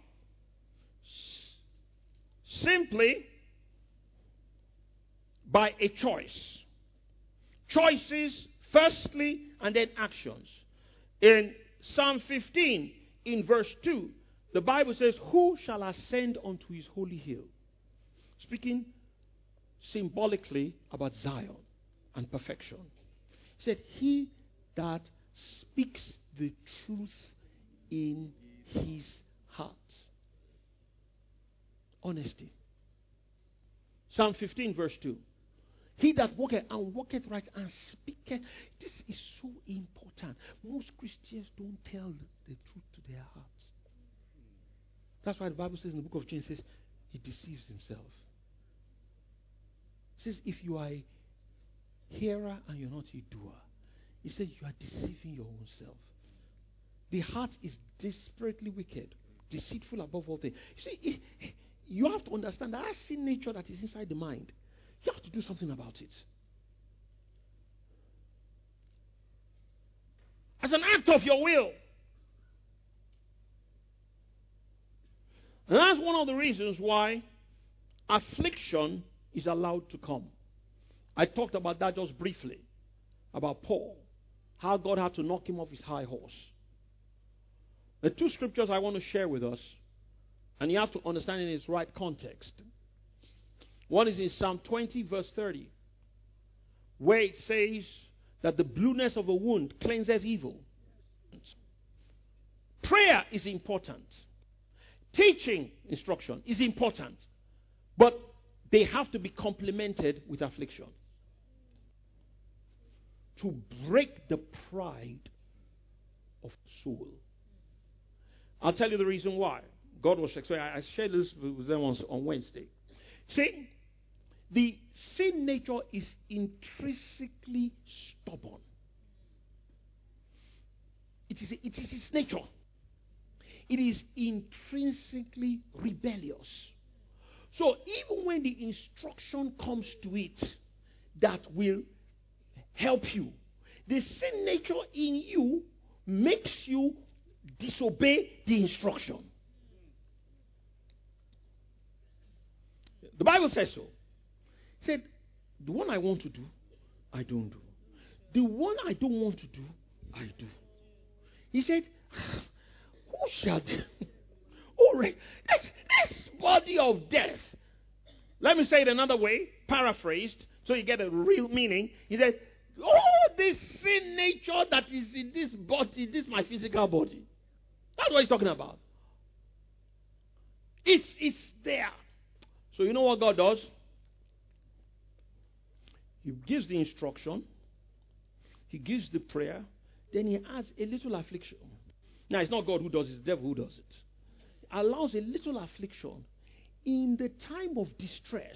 S- simply by a choice. Choices firstly, and then actions. In Psalm fifteen, in verse two, the Bible says, who shall ascend unto his holy hill? Speaking symbolically about Zion and perfection. He said, he that speaks the truth in his heart. Honesty. Psalm fifteen, verse two. He that walketh and walketh right and speaketh. This is so important. Most Christians don't tell the truth to their hearts. That's why the Bible says in the book of James, says, he deceives himself. It says, if you are a hearer and you're not a doer, he says you are deceiving your own self. The heart is desperately wicked, deceitful above all things. You see, you have to understand that sin nature that is inside the mind. You have to do something about it. as an act of your will. And that's one of the reasons why affliction is allowed to come. I talked about that just briefly, about Paul, how God had to knock him off his high horse. The two scriptures I want to share with us, and you have to understand in its right context. One is in Psalm twenty, verse thirty, where it says that the blueness of a wound cleanses evil. Prayer is important. Teaching instruction is important. But they have to be complemented with affliction. To break the pride of soul. I'll tell you the reason why. God was explaining. I shared this with them on, on Wednesday. See, the sin nature is intrinsically stubborn. It is, it is its nature. It is intrinsically rebellious. So even when the instruction comes to it that will help you, the sin nature in you makes you disobey the instruction. The Bible says so. It said, the one I want to do, I don't do. The one I don't want to do, I do. He said, who shall do? Oh, right. This, this body of death. Let me say it another way, paraphrased, so you get a real meaning. He said, oh, this sin nature that is in this body, this my physical body. That's what he's talking about. It's, it's there. So you know what God does? He gives the instruction. He gives the prayer. Then he adds a little affliction. Now, it's not God who does it. It's the devil who does it. He allows a little affliction in the time of distress.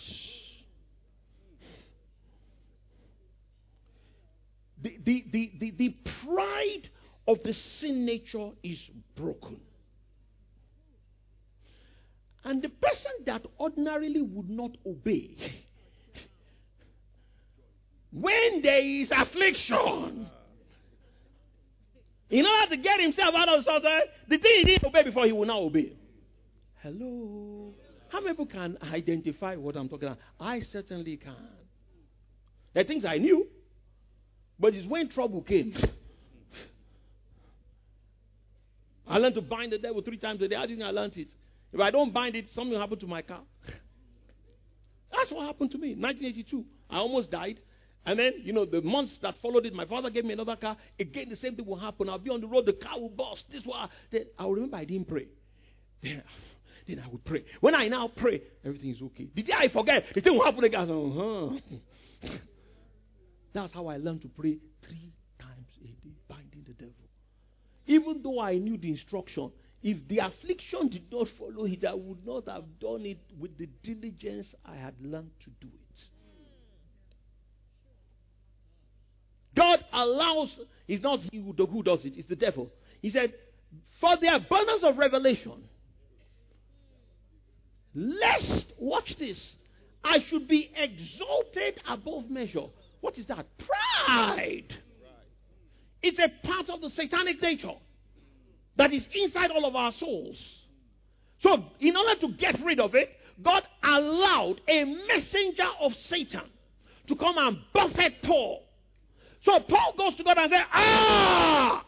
The, the, the, the, the pride of the sin nature is broken. And the person that ordinarily would not obey, when there is affliction, in order to get himself out of something, the thing he didn't obey before, he will now obey. Hello? How many people can identify what I'm talking about? I certainly can. There are things I knew, but it's when trouble came. I learned to bind the devil three times a day. How didn't I learn it? If I don't bind it, something will happen to my car. That's what happened to me in nineteen eighty-two. I almost died. And then, you know, the months that followed it, my father gave me another car. Again, the same thing will happen. I'll be on the road, the car will burst. This was, then I'll remember I didn't pray. Then, then I would pray. When I now pray, everything is okay. The day I forget, the thing will happen again. Uh-huh. That's how I learned to pray three times a day, binding the devil. Even though I knew the instruction, if the affliction did not follow it, I would not have done it with the diligence I had learned to do it. God allows, it's not he who does it, it's the devil. He said, for the abundance of revelation, lest, watch this, I should be exalted above measure. What is that? Pride. It's a part of the satanic nature that is inside all of our souls. So, in order to get rid of it, God allowed a messenger of Satan to come and buffet Paul. So Paul goes to God and says, ah!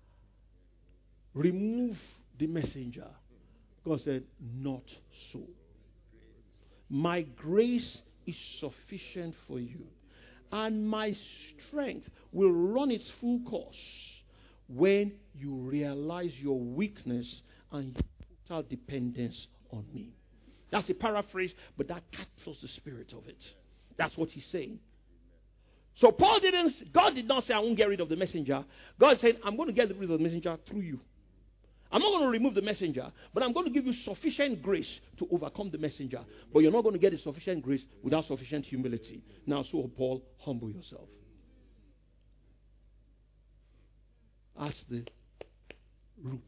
Remove the messenger. God said, not so. My grace is sufficient for you. And my strength will run its full course when you realize your weakness and your total dependence on me. That's a paraphrase, but that captures the spirit of it. That's what he's saying. So Paul didn't, God did not say, I won't get rid of the messenger. God said, I'm going to get rid of the messenger through you. I'm not going to remove the messenger, but I'm going to give you sufficient grace to overcome the messenger. But you're not going to get the sufficient grace without sufficient humility. Now, so Paul, humble yourself. That's the root.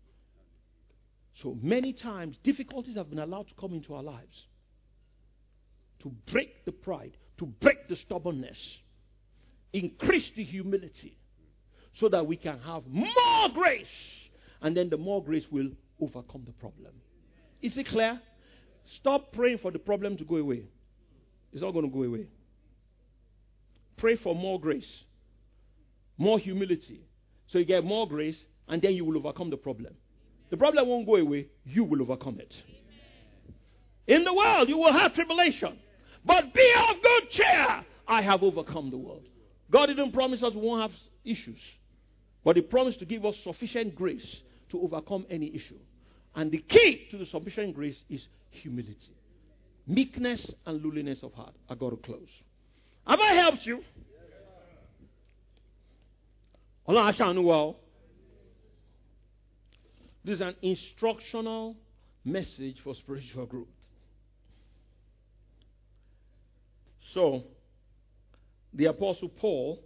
So many times, difficulties have been allowed to come into our lives to break the pride, to break the stubbornness, increase the humility, so that we can have more grace. And then the more grace will overcome the problem. Is it clear? Stop praying for the problem to go away. It's not going to go away. Pray for more grace, more humility. So you get more grace, and then you will overcome the problem. The problem won't go away. You will overcome it. In the world, you will have tribulation. But be of good cheer. I have overcome the world. God didn't promise us we won't have issues. But He promised to give us sufficient grace to overcome any issue. And the key to the sufficient grace is humility. Meekness and lowliness of heart. I got to close. Have I helped you? This is an instructional message for spiritual growth. So, the Apostle Paul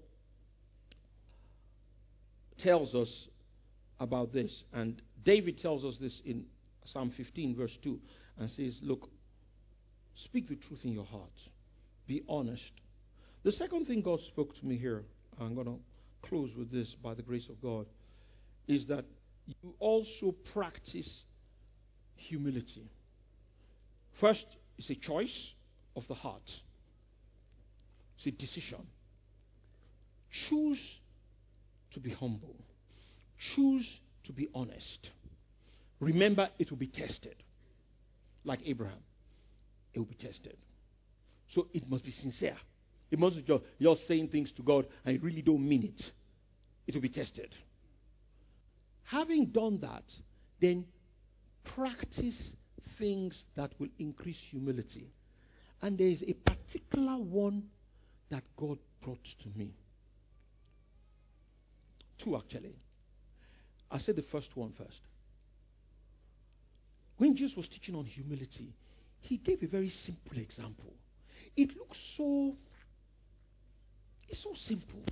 tells us about this. And David tells us this in Psalm fifteen, verse two, and says, look, speak the truth in your heart. Be honest. The second thing God spoke to me here, I'm going to close with this by the grace of God, is that you also practice humility. First, it's a choice of the heart. It's a decision. Choose to be humble. Choose to be honest. Remember, it will be tested. Like Abraham. It will be tested. So it must be sincere. It must be just, you're saying things to God and you really don't mean it. It will be tested. Having done that, then practice things that will increase humility. And there is a particular one that God brought to me. Two, actually. I'll say the first one first. When Jesus was teaching on humility, He gave a very simple example. It looks so, it's so simple.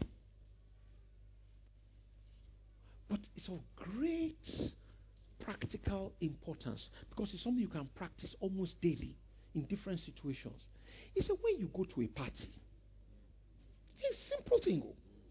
But it's of great practical importance because it's something you can practice almost daily in different situations. He said, when you go to a party, it's a simple thing.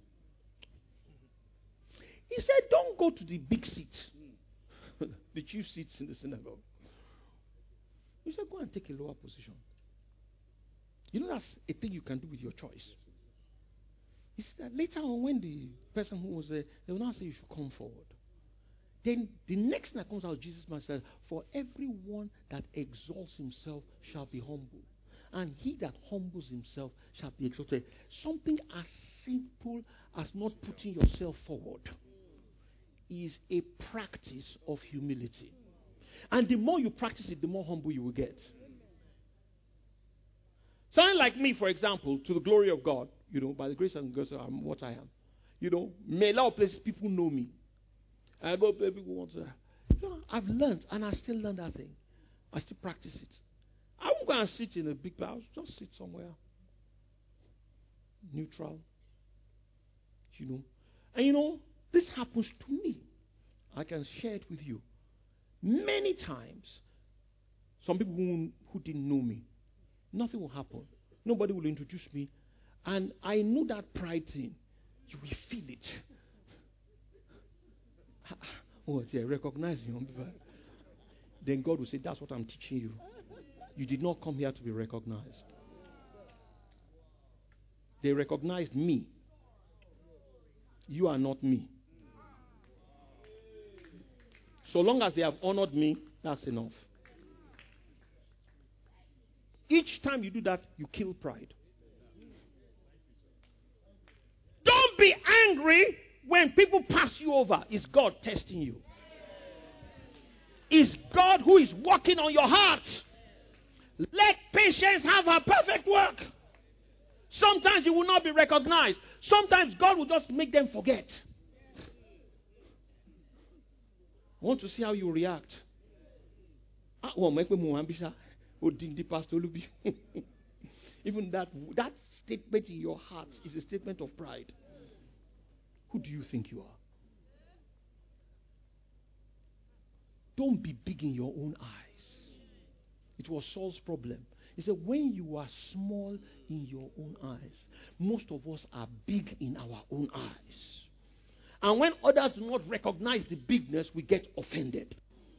He said, don't go to the big seat, the chief seats in the synagogue. He said, go and take a lower position. You know, that's a thing you can do with your choice. He said, later on, when the person who was there, they will now say you should come forward. Then the next thing that comes out, Jesus might say, for everyone that exalts himself shall be humble, and he that humbles himself shall be exalted. Something as simple as not putting yourself forward is a practice of humility. And the more you practice it, the more humble you will get. Someone like me, for example, to the glory of God, you know, by the grace and grace, I'm what I am. You know, may a lot of places people know me. I go, people want to. You know, I've learned, and I still learn that thing. I still practice it. I won't go and sit in a big house. Just sit somewhere, neutral. You know, and you know, this happens to me. I can share it with you. Many times, some people who, who didn't know me, nothing will happen. Nobody will introduce me. And I know that pride thing. You will feel it. Oh, yeah, recognize you. Then God will say, that's what I'm teaching you. You did not come here to be recognized. They recognized me. You are not me. So long as they have honored me, that's enough. Each time you do that, you kill pride. Don't be angry when people pass you over. Is God testing you? Is God who is working on your heart? Let patience have her perfect work. Sometimes you will not be recognized. Sometimes God will just make them forget. I want to see how you react. Ah, well, make me more ambitious. Even that, that statement in your heart is a statement of pride. Who do you think you are? Don't be big in your own eyes. It was Saul's problem. He said, when you are small in your own eyes, most of us are big in our own eyes. And when others do not recognize the bigness, we get offended.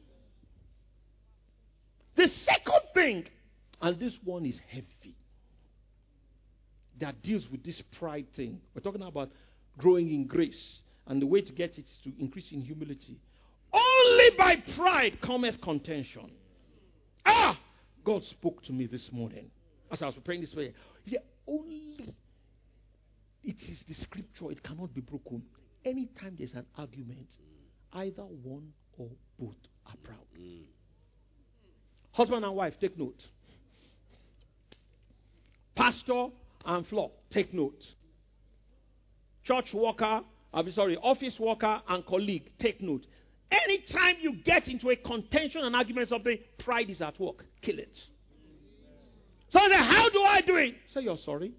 The second thing, and this one is heavy, that deals with this pride thing. We're talking about growing in grace. And the way to get it is to increase in humility. Only by pride cometh contention. Ah! God spoke to me this morning as I was preparing this prayer. He said, only it is the scripture, it cannot be broken. Anytime there's an argument, either one or both are proud. Mm. Husband and wife, take note. Pastor and flock, take note. Church worker, I'm sorry, office worker and colleague, take note. Anytime you get into a contention and argument, something, pride is at work. Kill it. So I say, how do I do it? Say you're sorry.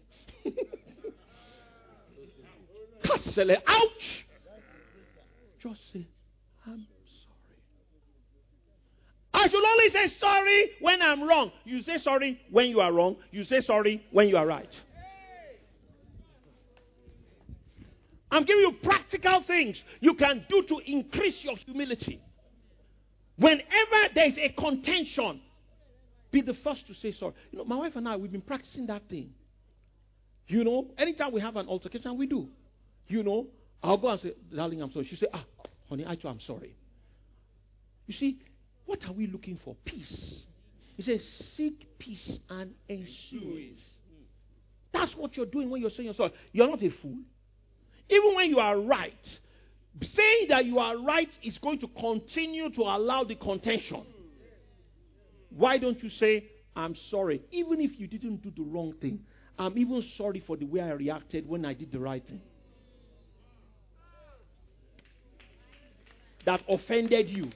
Ouch! Just say, I'm sorry. I should only say sorry when I'm wrong. You say sorry when you are wrong. You say sorry when you are right. I'm giving you practical things you can do to increase your humility. Whenever there's a contention, be the first to say sorry. You know, my wife and I, we've been practicing that thing. You know, anytime we have an altercation, we do. You know, I'll go and say, darling, I'm sorry. She'll say, ah, honey, I too am sorry. You see, what are we looking for? Peace. He says, seek peace and ensue it. That's what you're doing when you're saying you're sorry. You're not a fool. Even when you are right, saying that you are right is going to continue to allow the contention. Why don't you say, I'm sorry, even if you didn't do the wrong thing? I'm even sorry for the way I reacted when I did the right thing. That offended you.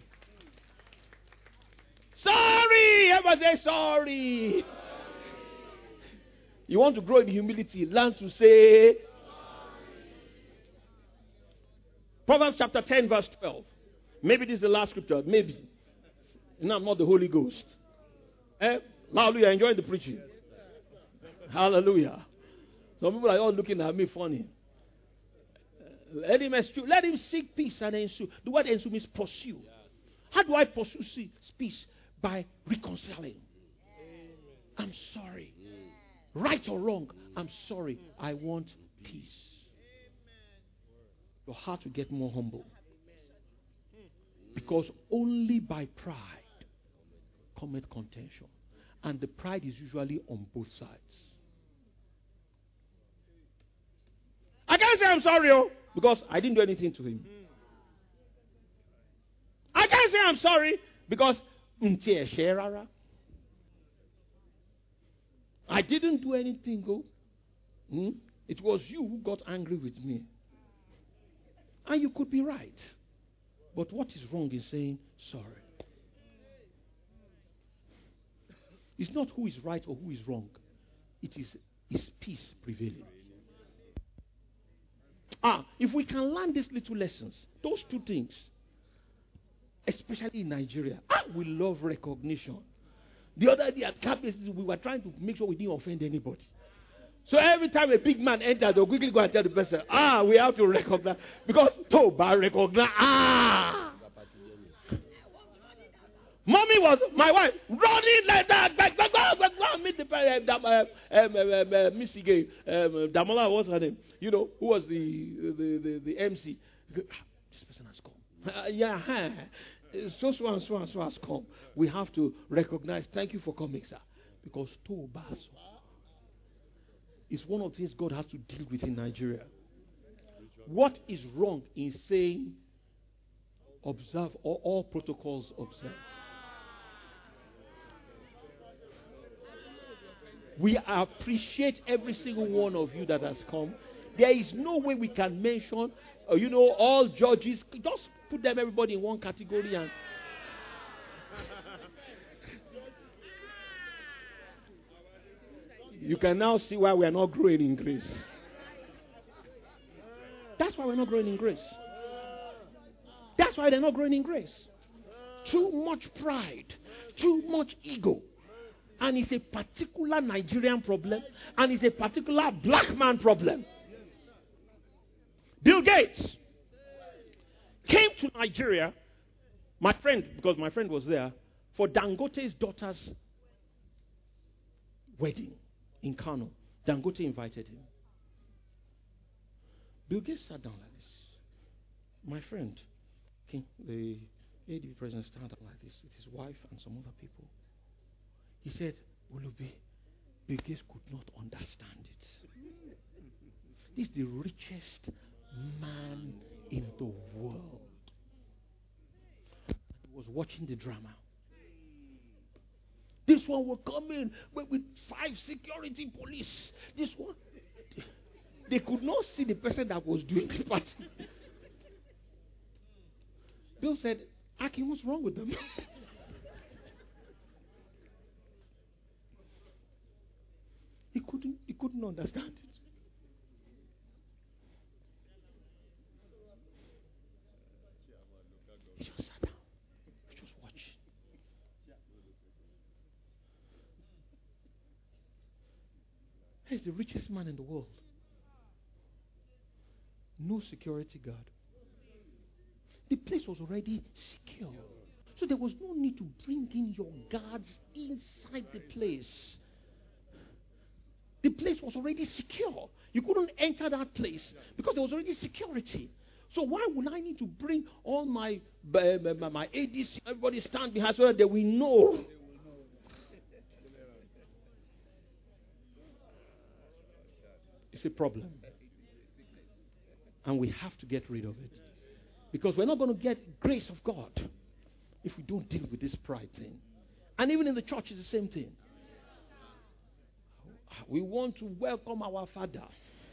Sorry! Everybody say sorry. You want to grow in humility, learn to say Proverbs chapter ten, verse twelve. Maybe this is the last scripture. Maybe. No, I'm not the Holy Ghost. Eh? Hallelujah. Enjoying the preaching. Hallelujah. Some people are all looking at me funny. Let him eschew. Let him seek peace and ensue. The word ensue means pursue. How do I pursue peace? By reconciling. I'm sorry. Right or wrong, I'm sorry. I want peace. Your heart will get more humble. Because only by pride cometh contention. And the pride is usually on both sides. I can't say I'm sorry, oh, because I didn't do anything to him. I can't say I'm sorry because I didn't do anything, oh. Hmm? It was you who got angry with me. And you could be right. But what is wrong in saying sorry? It's not who is right or who is wrong. It is, is peace prevailing. Ah, if we can learn these little lessons, those two things, especially in Nigeria, ah, we love recognition. The other day at campuses, we were trying to make sure we didn't offend anybody. So every time a big man enters, they'll quickly go and tell the person, ah, we have to recognize. Because, Toba, recognize, ah. Mommy was, my wife, running like that. Back, back, back, back, back, meet the parent, um, um, um, um, Missy Gay, um, Damola, what's her name? You know, who was the the, the, the M C? Go, ah, this person has come. Uh, yeah, huh. so, so and so and so has come. We have to recognize, thank you for coming, sir. Because Tobaso is one of the things God has to deal with in Nigeria. What is wrong in saying, observe, or all protocols observe? We appreciate every single one of you that has come. There is no way we can mention, uh, you know, all judges. Just put them, everybody, in one category. And you can now see why we are not growing in grace. That's why we're not growing in grace. That's why they're not growing in grace. Too much pride. Too much ego. And it's a particular Nigerian problem. And it's a particular black man problem. Bill Gates came to Nigeria, my friend, because my friend was there, for Dangote's daughter's wedding in Kano. Dangote invited him. Bill Gates sat down like this. My friend, King, the A D president, started like this with his wife and some other people. He said, Ulubi, Bill Gates could not understand it. This is the richest man in the world. He was watching the drama. This one will come in with five security police. This one, they could not see the person that was doing the party. Bill said, Aki, what's wrong with them? he couldn't he couldn't understand it. He just sat down. He just watched. He's the richest man in the world. No security guard. The place was already secure. So there was no need to bring in your guards inside the place. The place was already secure. You couldn't enter that place because there was already security. So why would I need to bring all my uh, my, my A D C, everybody stand behind so that they will know? It's a problem. And we have to get rid of it. Because we're not going to get grace of God if we don't deal with this pride thing. And even in the church, it's the same thing. We want to welcome our father,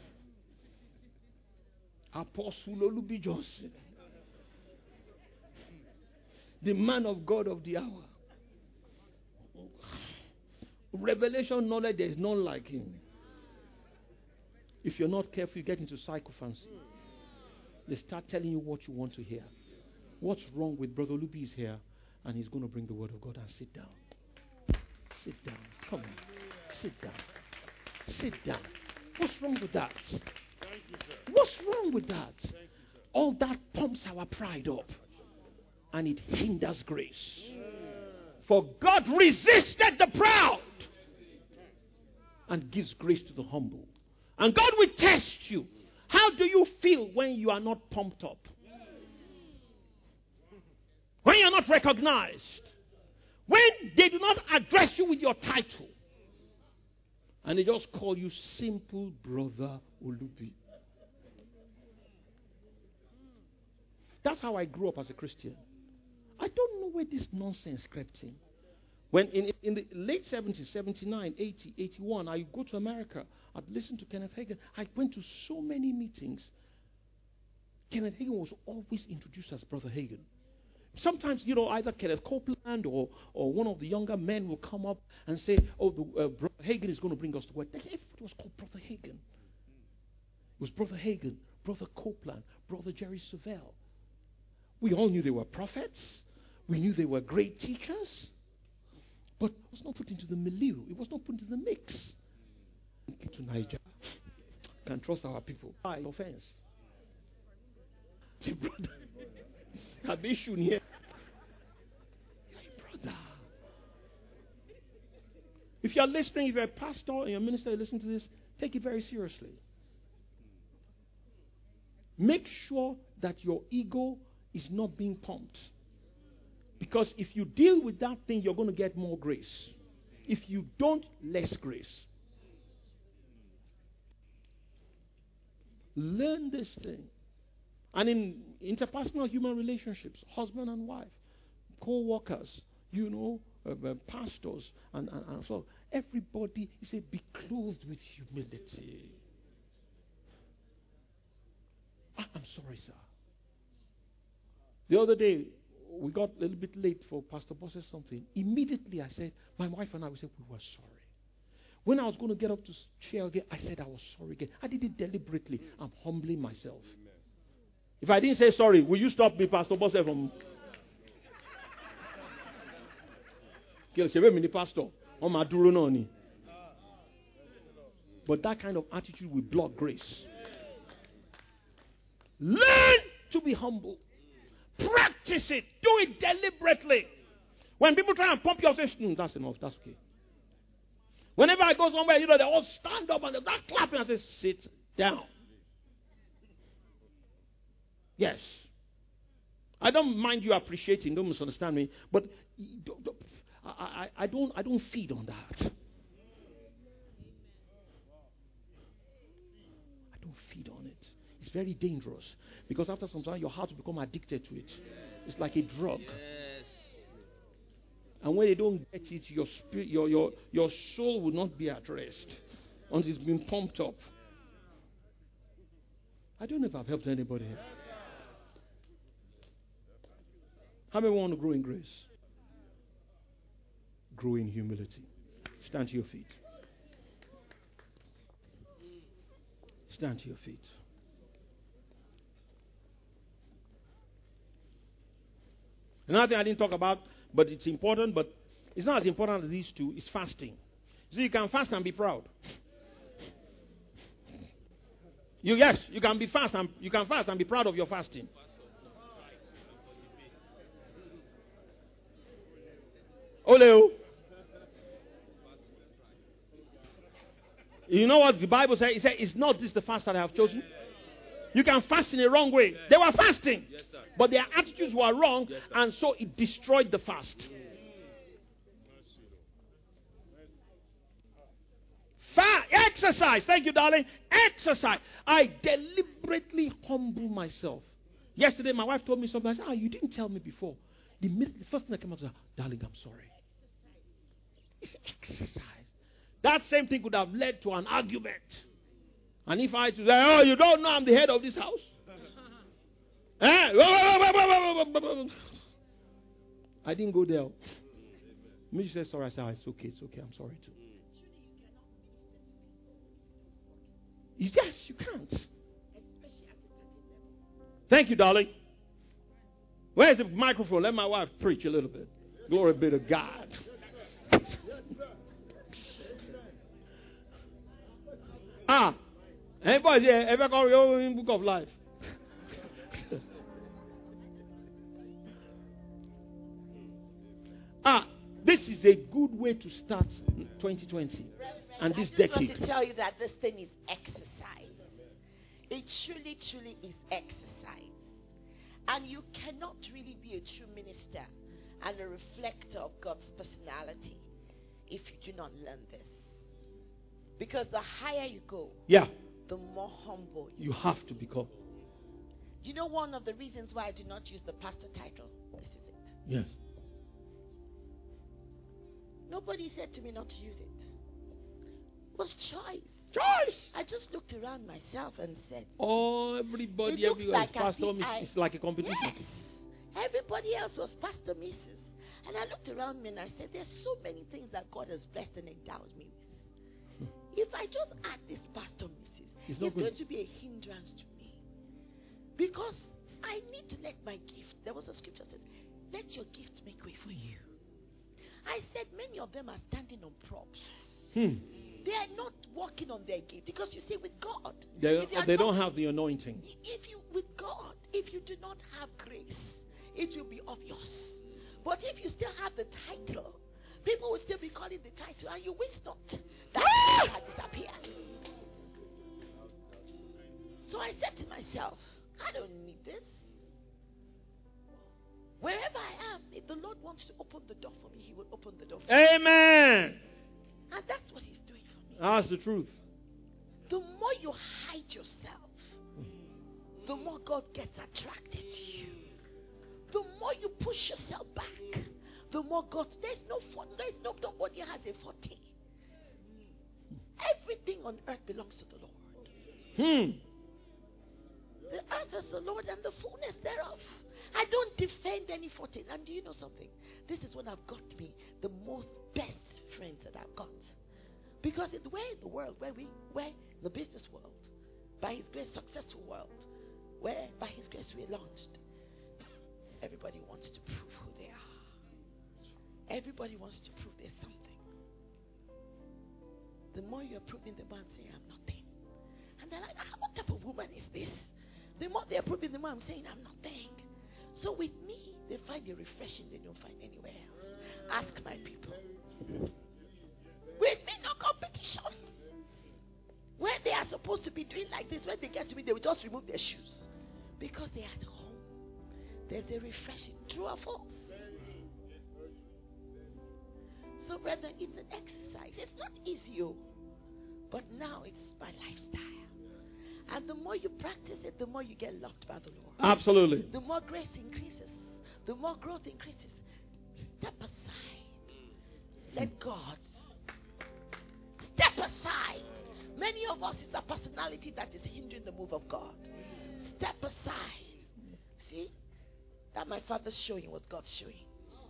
Apostle Olubi Johnson, the man of God of the hour. Revelation knowledge, there is none like him. If you're not careful, you get into sycophancy. They start telling you what you want to hear. What's wrong with Brother Olubi is here, and he's going to bring the word of God and sit down. Sit down. Come on. Sit down. Sit down. What's wrong with that? Thank you, sir. What's wrong with that? Thank you, sir. All that pumps our pride up, and it hinders grace. Yeah. For God resisted the proud and gives grace to the humble. And God will test you. How do you feel when you are not pumped up? When you're not recognized? When they do not address you with your title? And they just call you simple brother Olubi. That's how I grew up as a Christian. I don't know where this nonsense crept in. When in, in the late seventies, seventy-nine, eighty, eighty-one, I go to America. I'd listen to Kenneth Hagin. I went to so many meetings. Kenneth Hagin was always introduced as Brother Hagin. Sometimes, you know, either Kenneth Copeland or, or one of the younger men will come up and say, oh, the, uh, Brother Hagin is going to bring us the word. Everybody was called Brother Hagin. It was Brother Hagin, Brother Copeland, Brother Jerry Savelle. We all knew they were prophets. We knew they were great teachers. But it was not put into the milieu. It was not put into the mix. To Niger. Can't trust our people. By offense. Say, brother. Have issue here. Hey, brother. If you are listening, if you're a pastor and you're a minister, you listen to this, take it very seriously. Make sure that your ego is not being pumped. Because if you deal with that thing, you're going to get more grace. If you don't, less grace. Learn this thing. And in interpersonal human relationships, husband and wife, co-workers, you know, uh, uh, pastors, and, and, and so everybody, he said, be clothed with humility. Ah, I'm sorry, sir. The other day, we got a little bit late for Pastor Boss or something. Immediately I said, my wife and I, we said, we were sorry. When I was going to get up to share again, I said I was sorry again. I did it deliberately. I'm humbling myself. Amen. If I didn't say sorry, will you stop me, Pastor Boss, from... But that kind of attitude will block grace. Learn to be humble. Practice it. Do it deliberately. When people try and pump you up, say, mm, that's enough. That's okay. Whenever I go somewhere, you know, they all stand up and they start clapping. I say, sit down. Yes. I don't mind you appreciating. Don't misunderstand me. But I, I, I don't. I don't feed on that. I don't feed on it. It's very dangerous because after some time, your heart will become addicted to it. It's like a drug. And when they don't get it, your spirit, your your your soul will not be at rest until it's been pumped up. I don't know if I've helped anybody here. How many want to grow in grace? Grow in humility. Stand to your feet. Stand to your feet. Another thing I didn't talk about, but it's important, but it's not as important as these two, is fasting. So you can fast and be proud. You yes, you can be fast and you can fast and be proud of your fasting. Ole. You know what the Bible says? It says, "It's not this the fast that I have chosen." You can fast in a wrong way. They were fasting, but their attitudes were wrong, and so it destroyed the fast. Fa- exercise. Thank you, darling. Exercise. I deliberately humble myself. Yesterday, my wife told me something. I said, "Ah, you didn't tell me before." The, the first thing that came out was, "Darling, I'm sorry." It's exercise. That same thing could have led to an argument. And if I to say, "Oh, you don't know I'm the head of this house." eh? I didn't go there. Me said, "Sorry." I said, oh, "It's okay, it's okay. I'm sorry too." Yes, you can't. Thank you, darling. Where's the microphone? Let my wife preach a little bit. Glory be to God. ah, anybody here ever got your own book of life? ah, this is a good way to start twenty twenty and this decade. I just want to tell you that this thing is exercise. It truly, truly is exercise. And you cannot really be a true minister and a reflector of God's personality if you do not learn this. Because the higher you go, yeah, the more humble you, you have to become. Do you know one of the reasons why I do not use the pastor title? This is it. Yes. Nobody said to me not to use it. It was choice. Choice. I just looked around myself and said, "Oh, everybody, it looks everyone like is Pastor Missus I, It's like a competition." Yes. Everybody else was Pastor Missus And I looked around me and I said, there's so many things that God has blessed and endowed me with. If I just add this Pastor Missus it's, it's going to be a hindrance to me. Because I need to let my gift, there was a scripture that says, let your gift make way for you. I said many of them are standing on props. Hmm. They are not working on their gift. Because you see, with God, they, they not, don't have the anointing. If you, with God, if you do not have grace, it will be obvious. But if you still have the title, people will still be calling the title, and you wish not that title had disappeared. So I said to myself, I don't need this. Wherever I am, if the Lord wants to open the door for me, He will open the door for me. Amen. And that's what He's doing for me. That's the truth. The more you hide yourself, the more God gets attracted to you. The more you push yourself back, the more God. There's no there's no nobody has a forte. Everything on earth belongs to the Lord. Hmm. The earth is the Lord and the fullness thereof. I don't defend any forte. And do you know something? This is when I've got me the most best friends that I've got. Because it's where in the world, where we, where the business world, by His grace, successful world, where by His grace we launched. Everybody wants to prove who they are. Everybody wants to prove there's something. The more you're proving the more I'm saying I'm nothing. And they're like, ah, what type of woman is this? The more they're proving the more I'm saying I'm nothing. So with me, they find the refreshing they don't find anywhere else. Ask my people. With me, no competition. When they are supposed to be doing like this, when they get to me, they will just remove their shoes. Because they are at home. There's a refreshing. True or false? So, brethren, it's an exercise. It's not easy, oh, but now it's my lifestyle. And the more you practice it, the more you get loved by the Lord. Absolutely. The more grace increases. The more growth increases. Step aside. Let God. Step aside. Many of us, it's a personality that is hindering the move of God. Step aside. See? That my father's showing was God's showing.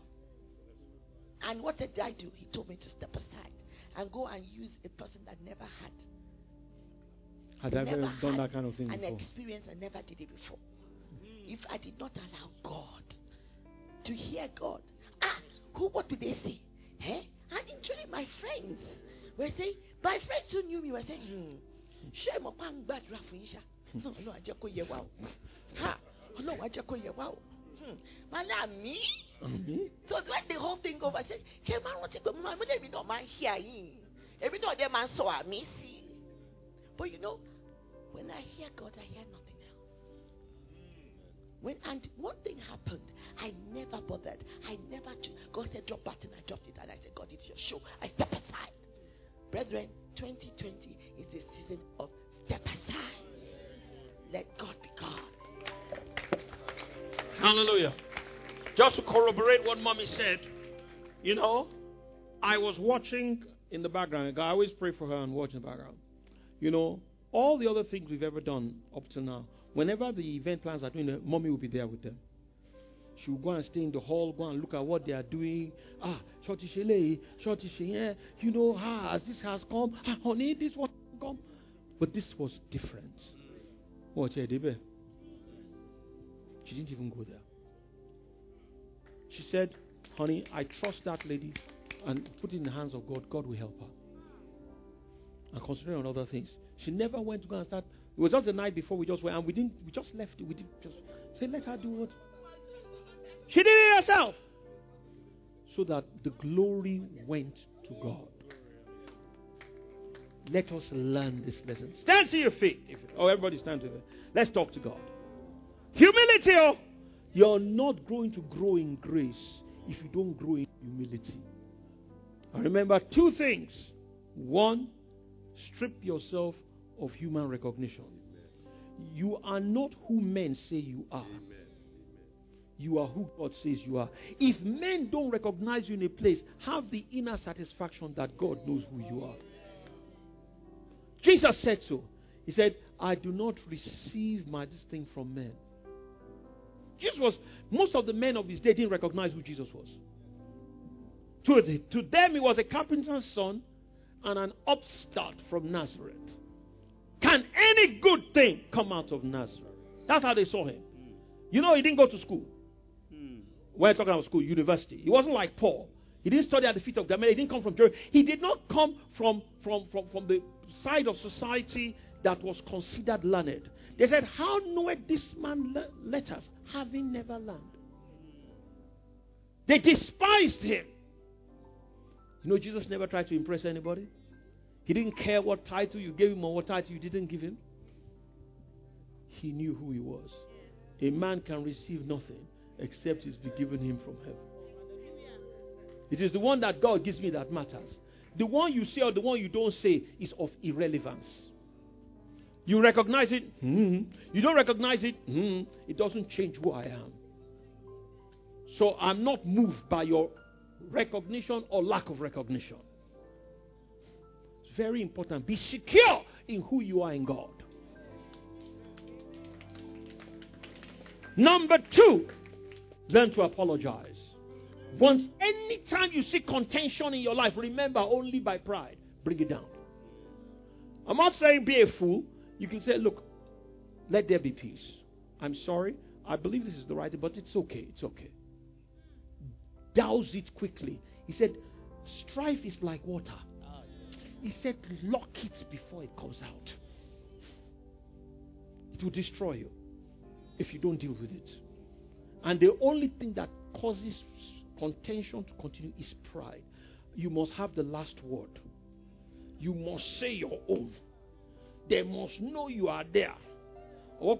And what did I do? He told me to step aside and go and use a person that never had. Had I ever done had that kind of thing an before? experience and never did it before. If I did not allow God to hear God, ah, who? What would they say? Eh? And actually, my friends were saying, my friends who knew me were saying, hmm, share my pang bad rafuisha. No, no, I just go ye wow. Ha, no, I just go ye wow. Hmm, man, me. So when the whole thing over, I said, Chairman, what's it going on? Every no man here, every no other man saw me see. But you know, when I hear God, I hear nothing else. When and one thing happened, I never bothered. I never. God said, drop button. I dropped it, and I said, God, it's your show. I step aside. Brethren, twenty twenty is the season of step aside. Let God be God. Hallelujah. Just to corroborate what mommy said, you know, I was watching in the background. I always pray for her and watch in the background. You know, all the other things we've ever done up till now, whenever the event plans are doing, mommy will be there with them. She will go and stay in the hall, go and look at what they are doing. Ah, shorty shele, shorty shele, you know, ah, as this has come, ah, honey, this one come. But this was different. What she did? She didn't even go there. She said, honey, I trust that lady and put it in the hands of God. God will help her. And concentrate on other things. She never went to go and start. It was just the night before we just went, and we didn't. We just left. We did just say, let her do what she did it herself, so that the glory went to God. Let us learn this lesson. Stand to your feet. If, oh, everybody stand to their feet. Let's talk to God. Humility. Oh, you're not going to grow in grace if you don't grow in humility. And remember two things. One, strip yourself of human recognition. You are not who men say you are. You are who God says you are. If men don't recognize you in a place, have the inner satisfaction that God knows who you are. Jesus said so. He said, I do not receive my this thing from men. Jesus was, most of the men of his day didn't recognize who Jesus was. To, the, to them, he was a carpenter's son and an upstart from Nazareth. Can any good thing come out of Nazareth? That's how they saw him. You know, he didn't go to school. We're talking about school, university. He wasn't like Paul. He didn't study at the feet of Gamaliel. He didn't come from Jerusalem. He did not come from, from, from, from the side of society that was considered learned. They said, how knoweth this man le- letters, having never learned? They despised him. You know, Jesus never tried to impress anybody. He didn't care what title you gave him or what title you didn't give him. He knew who he was. A man can receive nothing except it's been given him from heaven. It is the one that God gives me that matters. The one you say or the one you don't say is of irrelevance. You recognize it, mm-hmm. You don't recognize it, mm-hmm. It doesn't change who I am. So I'm not moved by your recognition or lack of recognition. It's very important. Be secure in who you are in God. Number two, learn to apologize. Once, anytime you see contention in your life, remember only by pride, bring it down. I'm not saying be a fool. You can say, look, let there be peace. I'm sorry. I believe this is the right thing, but it's okay. It's okay. Douse it quickly. He said, strife is like water. He said, lock it before it comes out. It will destroy you if you don't deal with it. And the only thing that causes contention to continue is pride. You must have the last word. You must say your own. They must know you are there. All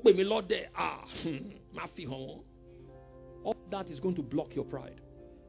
that is going to block your pride.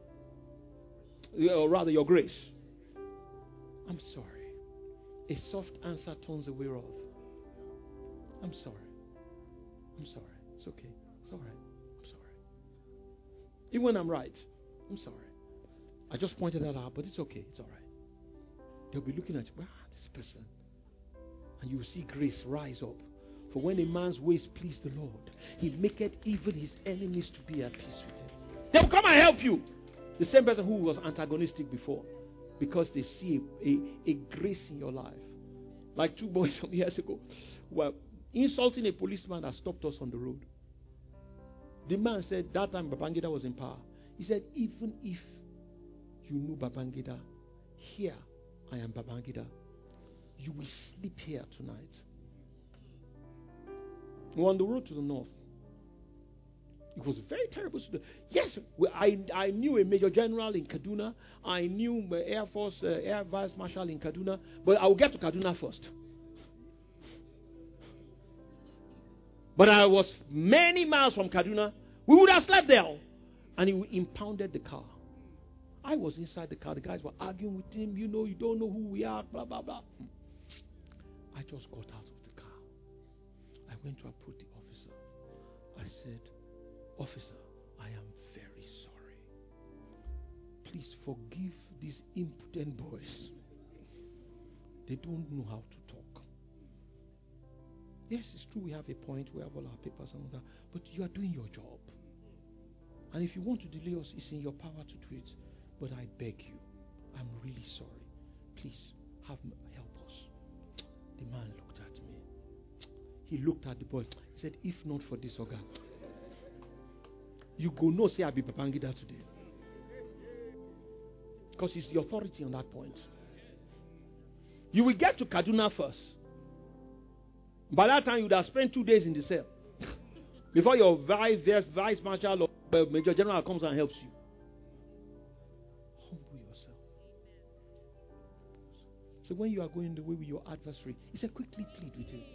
Or rather, your grace. I'm sorry. A soft answer turns away wrath. I'm sorry. I'm sorry. It's okay. It's all right. I'm sorry. Even when I'm right, I'm sorry. I just pointed that out, but it's okay. It's all right. They'll be looking at you. Wow, this person. And you will see grace rise up. For when a man's ways please the Lord, he maketh even his enemies to be at peace with him. They will come and help you. The same person who was antagonistic before. Because they see a, a, a grace in your life. Like two boys some years ago were insulting a policeman that stopped us on the road. The man said, that time Babangida was in power. He said, even if you knew Babangida, here I am Babangida. You will sleep here tonight. We were on the road to the north. It was very terrible. Yes, I, I knew a major general in Kaduna. I knew the Air Force uh, Air Vice Marshal in Kaduna. But I will get to Kaduna first. But I was many miles from Kaduna. We would have slept there. And he impounded the car. I was inside the car. The guys were arguing with him. You know, you don't know who we are. Blah, blah, blah. I just got out of the car. I went to approach the officer. I said, officer, I am very sorry. Please forgive these impudent boys. They don't know how to talk. Yes, it's true we have a point, we have all our papers and all that, but you are doing your job. And if you want to delay us, it's in your power to do it. But I beg you, I'm really sorry. Please, have help us. The man looked at me. He looked at the boy. He said, if not for this organ, you go no say I be Babangida today. Because it's the authority on that point. You will get to Kaduna first. By that time, you would have spent two days in the cell. Before your vice, vice marshal or major general comes and helps you. Humble yourself. So when you are going the way with your adversary, he said, quickly plead with him.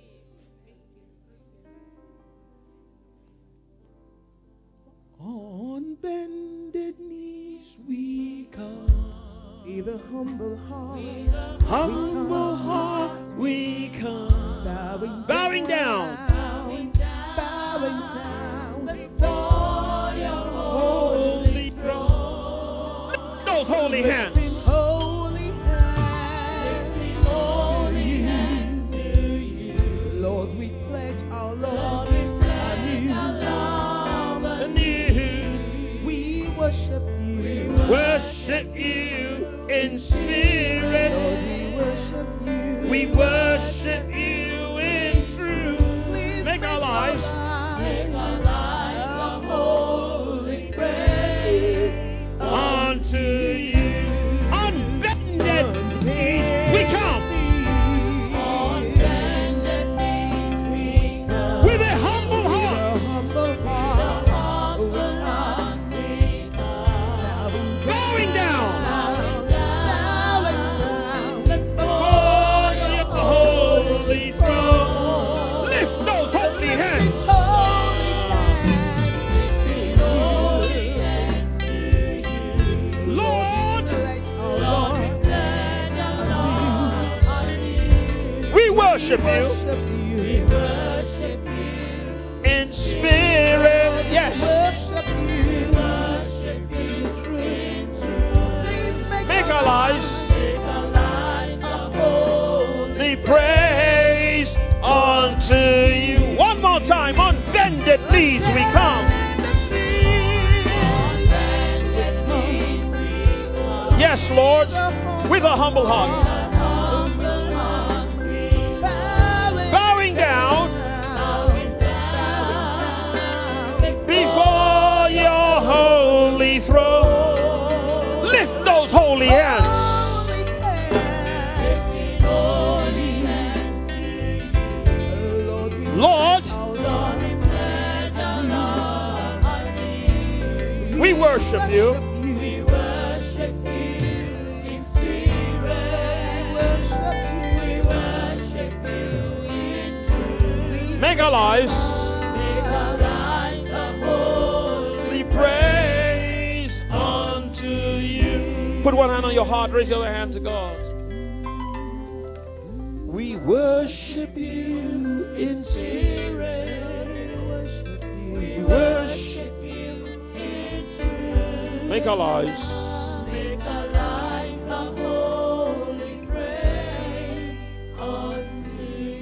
On bended knees we come, with a humble heart, humble heart we come, bowing, bowing down, bowing down, bowing down before your holy throne. Lift those holy hands. Holy hands, holy hands to you, Lord. We pledge our love anew. We worship you, Worship you in spirit. Lord. We worship you. We worship you in truth. Please Make our lives. Make our lives a holy praise Unto you. On bended knees we come. On bended knees we come. With a humble heart. Humble heart, humble heart we come. Bowing down. Bowing down, bowing down Before your holy throne. Lift those holy hands. Lord, we worship you in spirit. Yes. Make our lives the praise unto you. One more time. On bended knees we come. Yes, Lord. With a humble heart. Bowing down before your holy throne. Lift those holy hands. Lord, worship you. We worship you in spirit. We worship you in truth. Make our lives Make our lives a holy praise unto you. Put one hand on your heart, raise your other hand to God. We worship you in spirit. We worship you in truth. Make our lives. Make our lives a holy praise unto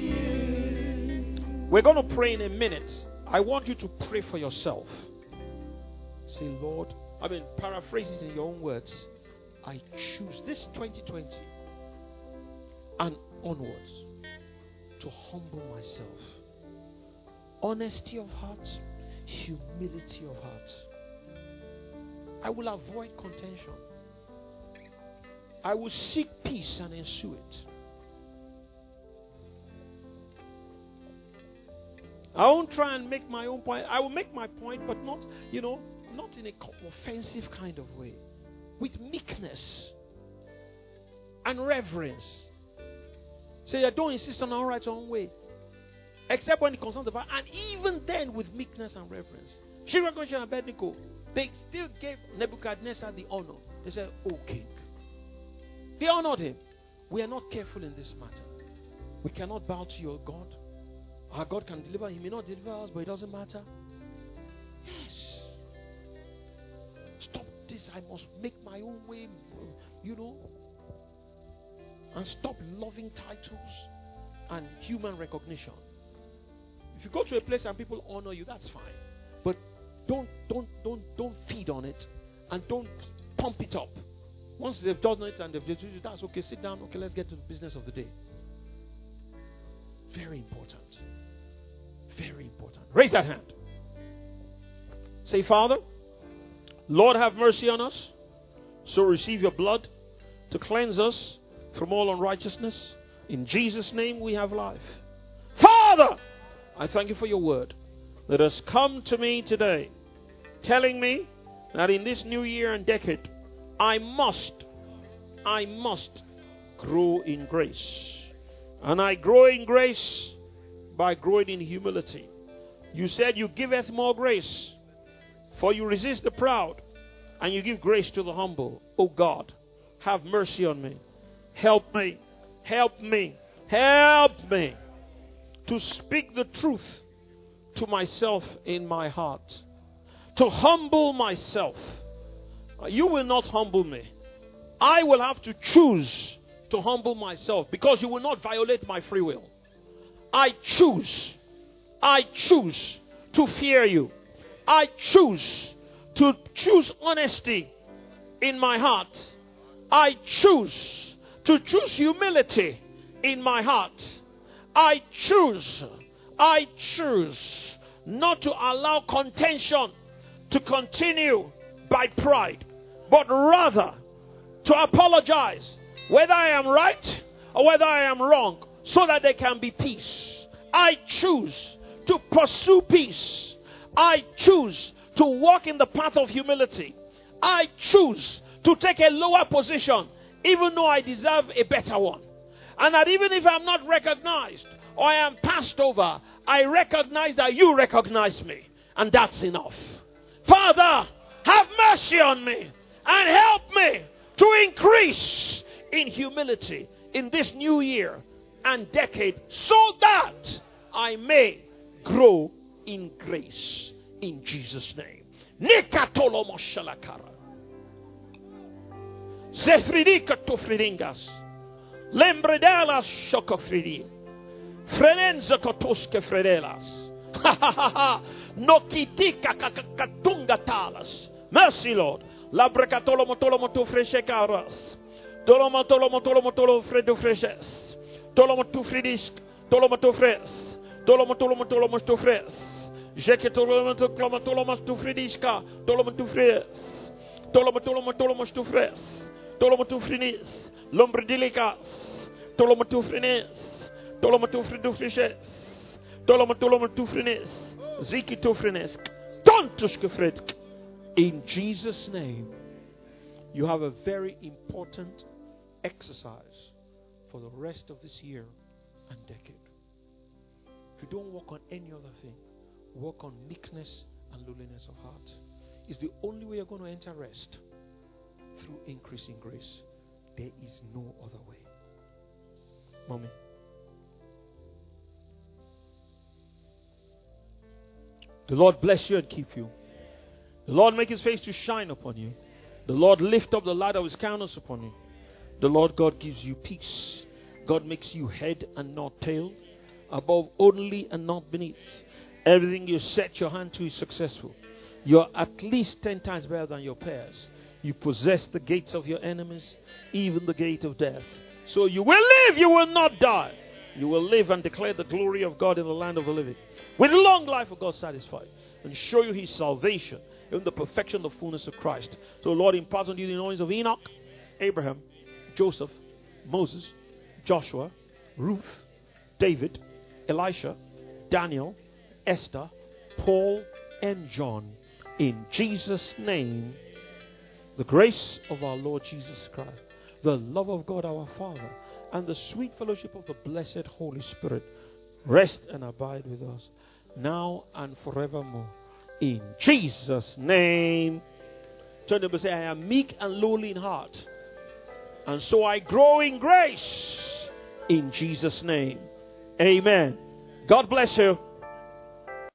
you. We're going to pray in a minute. I want you to pray for yourself. Say, Lord, I mean, paraphrase it in your own words. I choose this twenty twenty and onwards to humble myself. Honesty of heart, humility of heart. I will avoid contention. I will seek peace and ensue it. I won't try and make my own point. I will make my point, but not, you know, not in a offensive kind of way. With meekness and reverence. Say, I don't insist on our right own way. Except when it concerns the fact, and even then with meekness and reverence. Shadrach, Meshach, and Abednego, they still gave Nebuchadnezzar the honor. They said, "O king." They honored him. We are not careful in this matter. We cannot bow to your God. Our God can deliver. He may not deliver us, but it doesn't matter. Yes. Stop this. I must make my own way, you know. And stop loving titles and human recognition. If you go to a place and people honor you, that's fine. But don't, don't, don't, don't feed on it, and don't pump it up. Once they've done it and they've done it, that's okay. Sit down. Okay, let's get to the business of the day. Very important. Very important. Raise that hand. Say, Father, Lord, have mercy on us. So receive your blood to cleanse us from all unrighteousness. In Jesus' name we have life. Father, I thank you for your word that has come to me today, telling me that in this new year and decade, I must, I must grow in grace. And I grow in grace by growing in humility. You said you giveth more grace, for you resist the proud, and you give grace to the humble. Oh God, have mercy on me. Help me, help me, help me to speak the truth to myself in my heart. To humble myself. You will not humble me. I will have to choose to humble myself, because you will not violate my free will. I choose, I choose to fear you. I choose to choose honesty in my heart. I choose to choose humility in my heart. I choose, I choose not to allow contention to continue by pride, but rather to apologize, whether I am right or whether I am wrong, so that there can be peace. I choose to pursue peace. I choose to walk in the path of humility. I choose to take a lower position, even though I deserve a better one. And that even if I'm not recognized or I am passed over, I recognize that you recognize me. And that's enough. Father, have mercy on me and help me to increase in humility in this new year and decade, so that I may grow in grace in Jesus' name. Nikatolo moshalakara. Zefridika tofridingas. Lembredelas shokofridi. Frenenza kotoske fredelas. Ha ha ha ha. Nokitika kakatunga talas. Mercy, Lord. Labrakatolo motolo moto freshekaras. Tolo motolo motolo motolo fredo freshes. Tolomotu fridisk, tolomotu fres, tolomotu tolomotu fres, jeke tolomotu tolomotu fridiska, tolomotu fres, tolomotu tolomotu fres, tolomotu frinis, lombridilikas, tolomotu frinis, tolomotu fridu frishes, tolomotu tolomotu frinis, ziki tu frinesk, tontuske fredk, In Jesus' name, you have a very important exercise for the rest of this year and decade. If you don't work on any other thing, work on meekness and lowliness of heart. It's the only way you're going to enter rest, through increasing grace. There is no other way. Mommy. The Lord bless you and keep you. The Lord make his face to shine upon you. The Lord lift up the light of his countenance upon you. The Lord God gives you peace. God makes you head and not tail, above only and not beneath. Everything you set your hand to is successful. You're at least ten times better than your peers. You possess the gates of your enemies, even the gate of death. So you will live, you will not die. You will live and declare the glory of God in the land of the living. With a long life of God satisfied, and show you his salvation in the perfection, the fullness of Christ. So the Lord imparts on you the anointings of Enoch, Abraham, Joseph, Moses, Joshua, Ruth, David, Elisha, Daniel, Esther, Paul, and John. In Jesus' name, the grace of our Lord Jesus Christ, the love of God our Father, and the sweet fellowship of the blessed Holy Spirit rest and abide with us now and forevermore. In Jesus' name. Turn to them and say, I am meek and lowly in heart, and so I grow in grace. In Jesus' name. Amen. God bless you.